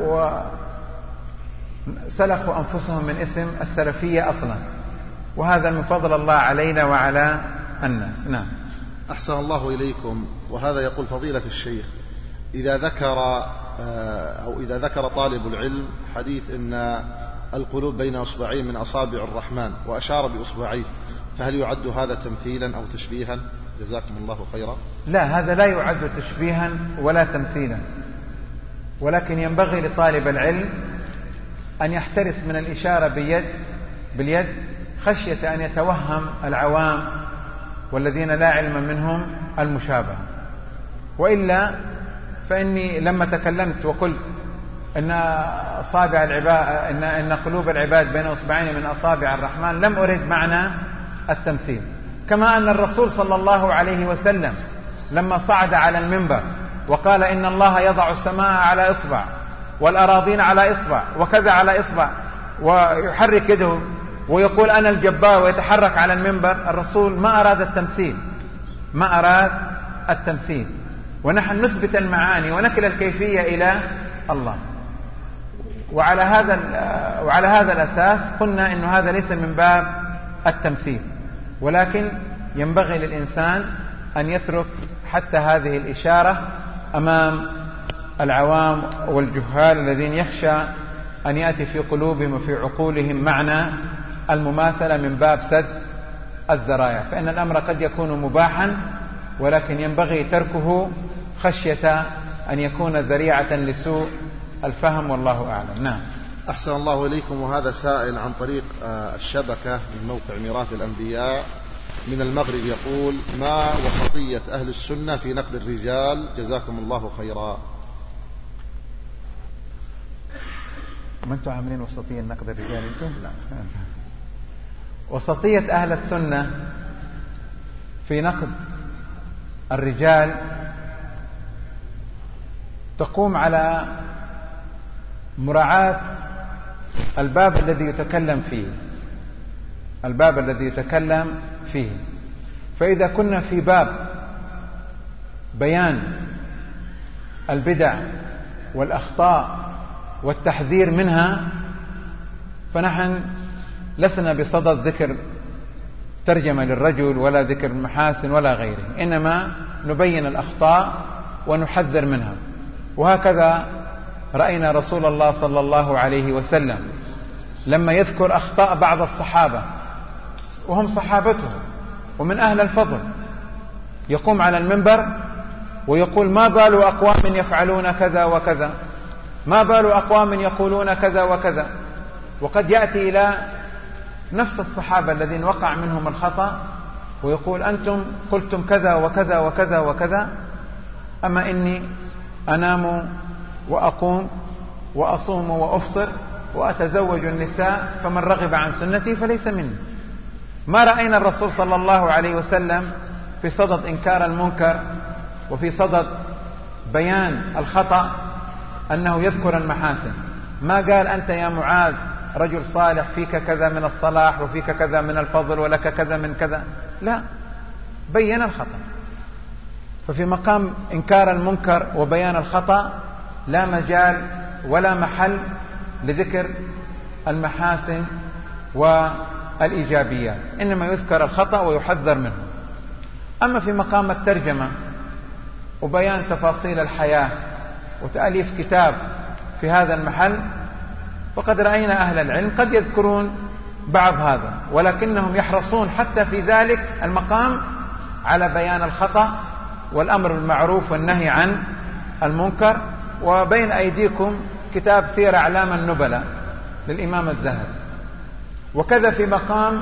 وسلخوا أنفسهم من اسم السلفية أصلا، وهذا من فضل الله علينا وعلى الناس. نعم. أحسن الله إليكم. وهذا يقول فضيلة الشيخ: إذا ذكر طالب العلم حديث إن القلوب بين أصبعين من أصابع الرحمن وأشار بأصبعيه، فهل يعد هذا تمثيلا أو تشبيها؟ جزاكم الله خيرا. لا، هذا لا يعد تشبيها ولا تمثيلا، ولكن ينبغي لطالب العلم أن يحترس من الإشارة باليد خشية أن يتوهم العوام والذين لا علم منهم المشابهة. وإلا فإني لما تكلمت وقلت إن أصابع العباد إن قلوب العباد بين أصبعين من أصابع الرحمن لم أرد معنى التمثيل. كما أن الرسول صلى الله عليه وسلم لما صعد على المنبر وقال إن الله يضع السماء على إصبع والأراضين على إصبع وكذا على إصبع، ويحرك يده ويقول أنا الجبار ويتحرك على المنبر، الرسول ما أراد التمثيل، ونحن نثبت المعاني ونكل الكيفية إلى الله. وعلى هذا الأساس قلنا إن هذا ليس من باب التمثيل، ولكن ينبغي للإنسان أن يترك حتى هذه الإشارة أمام العوام والجهال الذين يخشى أن يأتي في قلوبهم وفي عقولهم معنى المماثلة من باب سد الذرائع، فإن الأمر قد يكون مباحا ولكن ينبغي تركه خشية أن يكون ذريعة لسوء الفهم، والله أعلم. نعم. أحسن الله إليكم. وهذا سائل عن طريق الشبكة من موقع ميراث الأنبياء من المغرب يقول: ما وسطية أهل السنة في نقد الرجال؟ جزاكم الله خيرا. ما أنتم عاملين وسطية نقد الرجال أنتم؟ لا. وسطية أهل السنة في نقد الرجال تقوم على مراعاة الباب الذي يتكلم فيه. فإذا كنا في باب بيان البدع والأخطاء والتحذير منها فنحن لسنا بصدد ذكر ترجمة للرجل ولا ذكر المحاسن ولا غيره، إنما نبين الأخطاء ونحذر منها. وهكذا رأينا رسول الله صلى الله عليه وسلم لما يذكر أخطاء بعض الصحابة وهم صحابته ومن أهل الفضل يقوم على المنبر ويقول: ما بال أقوام يفعلون كذا وكذا، ما بال أقوام يقولون كذا وكذا. وقد يأتي إلى نفس الصحابة الذين وقع منهم الخطأ ويقول: أنتم قلتم كذا وكذا وكذا وكذا، أما إني أنام وأقوم وأصوم وأفطر وأتزوج النساء، فمن رغب عن سنتي فليس مني. ما رأينا الرسول صلى الله عليه وسلم في صدد إنكار المنكر وفي صدد بيان الخطأ أنه يذكر المحاسن. ما قال: أنت يا معاذ رجل صالح، فيك كذا من الصلاح وفيك كذا من الفضل ولك كذا من كذا، لا، بين الخطأ. ففي مقام إنكار المنكر وبيان الخطأ لا مجال ولا محل لذكر المحاسن والإيجابيات، إنما يذكر الخطأ ويحذر منه. أما في مقام الترجمة وبيان تفاصيل الحياة وتأليف كتاب في هذا المحل فقد رأينا أهل العلم قد يذكرون بعض هذا، ولكنهم يحرصون حتى في ذلك المقام على بيان الخطأ والأمر بالمعروف والنهي عن المنكر. وبين أيديكم كتاب سير أعلام النبلاء للإمام الذهبي. وكذا في مقام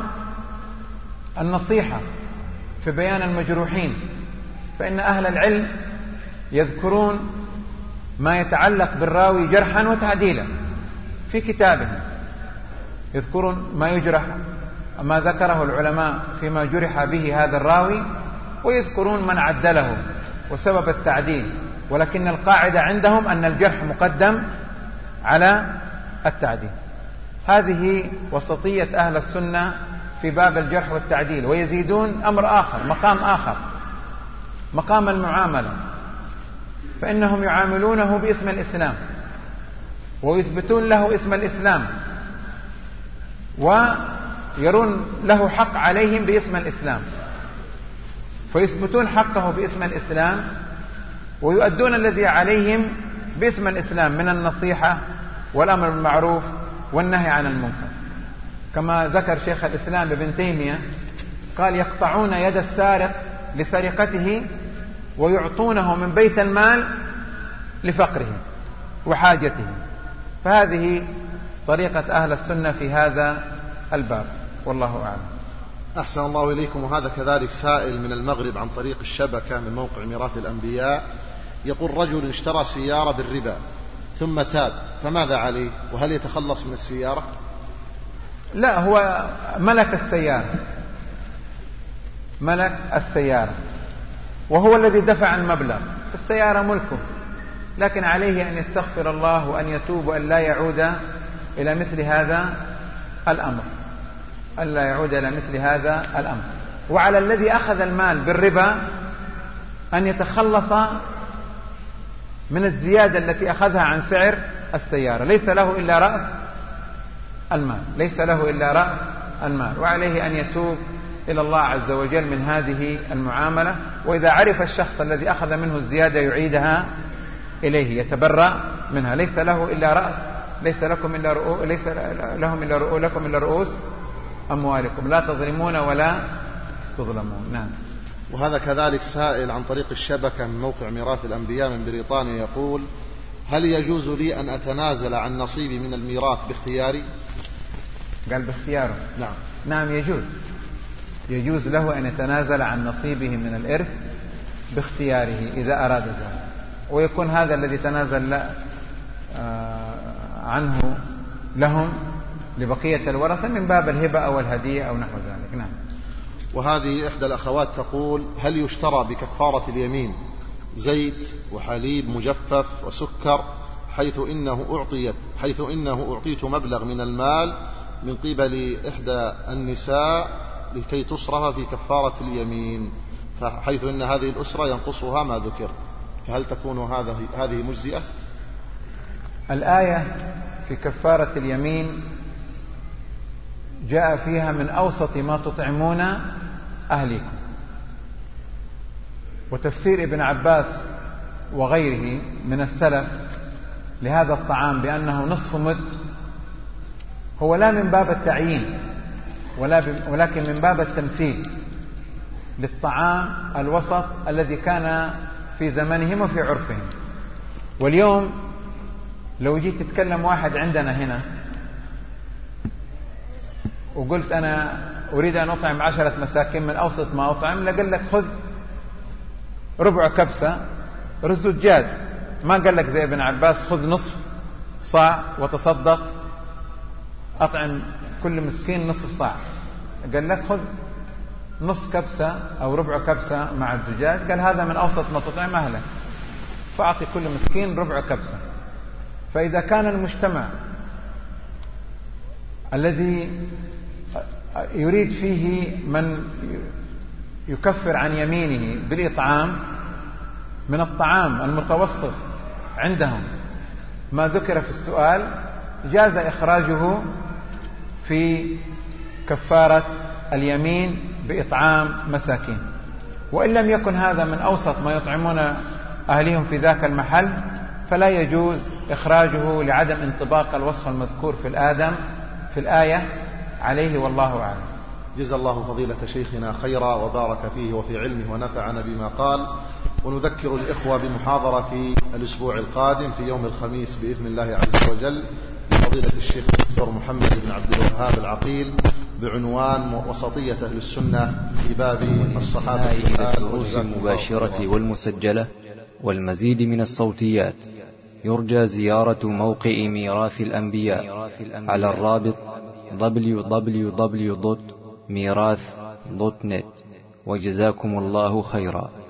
النصيحة في بيان المجروحين، فإن أهل العلم يذكرون ما يتعلق بالراوي جرحا وتعديلا في كتابهم، يذكرون ما يجرح، ما ذكره العلماء فيما جرح به هذا الراوي، ويذكرون من عدله وسبب التعديل، ولكن القاعدة عندهم أن الجرح مقدم على التعديل. هذه وسطية أهل السنة في باب الجرح والتعديل. ويزيدون أمر آخر، مقام آخر، مقام المعاملة، فإنهم يعاملونه باسم الإسلام ويثبتون له اسم الإسلام ويرون له حق عليهم باسم الإسلام، فيثبتون حقه باسم الإسلام ويؤدون الذي عليهم باسم الإسلام من النصيحة والأمر بالمعروف والنهي عن المنكر. كما ذكر شيخ الإسلام ابن تيمية قال: يقطعون يد السارق لسرقته ويعطونه من بيت المال لفقره وحاجته. فهذه طريقة أهل السنة في هذا الباب، والله أعلم. أحسن الله إليكم. وهذا كذلك سائل من المغرب عن طريق الشبكة من موقع ميراث الأنبياء، يقول: رجل اشترى سيارة بالربا ثم تاب، فماذا عليه؟ وهل يتخلص من السيارة؟ لا، هو ملك السيارة، ملك السيارة وهو الذي دفع المبلغ، السيارة ملكه، لكن عليه أن يستغفر الله وأن يتوب وأن لا يعود إلى مثل هذا الأمر، ألا يعود إلى مثل هذا الأمر. وعلى الذي أخذ المال بالربا أن يتخلص من الزيادة التي أخذها عن سعر السيارة، ليس له إلا رأس المال، ليس له إلا رأس المال، وعليه أن يتوب إلى الله عز وجل من هذه المعاملة. وإذا عرف الشخص الذي أخذ منه الزيادة يعيدها إليه، يتبرأ منها، ليس له إلا رأس، ليس لكم إلا رؤوس، ليس لهم إلا رؤوس، لكم إلا رؤوس أموالكم، لا تظلمون ولا تظلمون. نعم. وهذا كذلك سائل عن طريق الشبكة من موقع ميراث الأنبياء من بريطانيا، يقول: هل يجوز لي أن أتنازل عن نصيبي من الميراث باختياري؟ قال باختياره. نعم. نعم، يجوز له أن يتنازل عن نصيبه من الإرث باختياره إذا أراد ذلك، ويكون هذا الذي تنازل عنه لهم لبقية الورثة من باب الهبة أو الهدية أو نحو ذلك. نعم. وهذه إحدى الأخوات تقول: هل يشترى بكفارة اليمين زيت وحليب مجفف وسكر، حيث إنه أعطيت مبلغ من المال من قبل إحدى النساء لكي تصرف في كفارة اليمين، حيث إن هذه الأسرة ينقصها ما ذكر، فهل تكون هذه مجزئة؟ الآية في كفارة اليمين جاء فيها من أوسط ما تطعمون أهليكم، وتفسير ابن عباس وغيره من السلف لهذا الطعام بأنه نصف مد هو لا من باب التعيين ولكن من باب التمثيل للطعام الوسط الذي كان في زمنهم وفي عرفهم. واليوم لو جيت تتكلم واحد عندنا هنا وقلت أنا أريد أن أطعم 10 مساكين من أوسط ما أطعم، لقال لك خذ ربع كبسة رز دجاج، ما قال لك زي ابن عباس خذ نصف صاع وتصدق أطعم كل مسكين نصف صاع، قال لك خذ نص كبسة أو ربع كبسة مع الدجاج، قال هذا من أوسط ما تطعم أهلك، فأعطي كل مسكين ربع كبسة. فإذا كان المجتمع الذي يريد فيه من يكفر عن يمينه بالإطعام من الطعام المتوسط عندهم ما ذكر في السؤال، جاز إخراجه في كفارة اليمين بإطعام مساكين. وإن لم يكن هذا من أوسط ما يطعمون أهلهم في ذاك المحل فلا يجوز إخراجه لعدم انطباق الوصف المذكور في الآية عليه، والله أعلم. جزا الله فضيلة شيخنا خيرا وبارك فيه وفي علمه ونفعنا بما قال. ونذكر الإخوة بمحاضرة الأسبوع القادم في يوم الخميس بإذن الله عز وجل لفضيلة الشيخ الدكتور محمد بن عبد الوهاب العقيل بعنوان وسطية أهل السنة في باب الصحابة الدروس المباشرة والمسجلة والمزيد من الصوتيات. يرجى زيارة موقع ميراث الأنبياء على الرابط www.mirath.net. وجزاكم الله خيرا.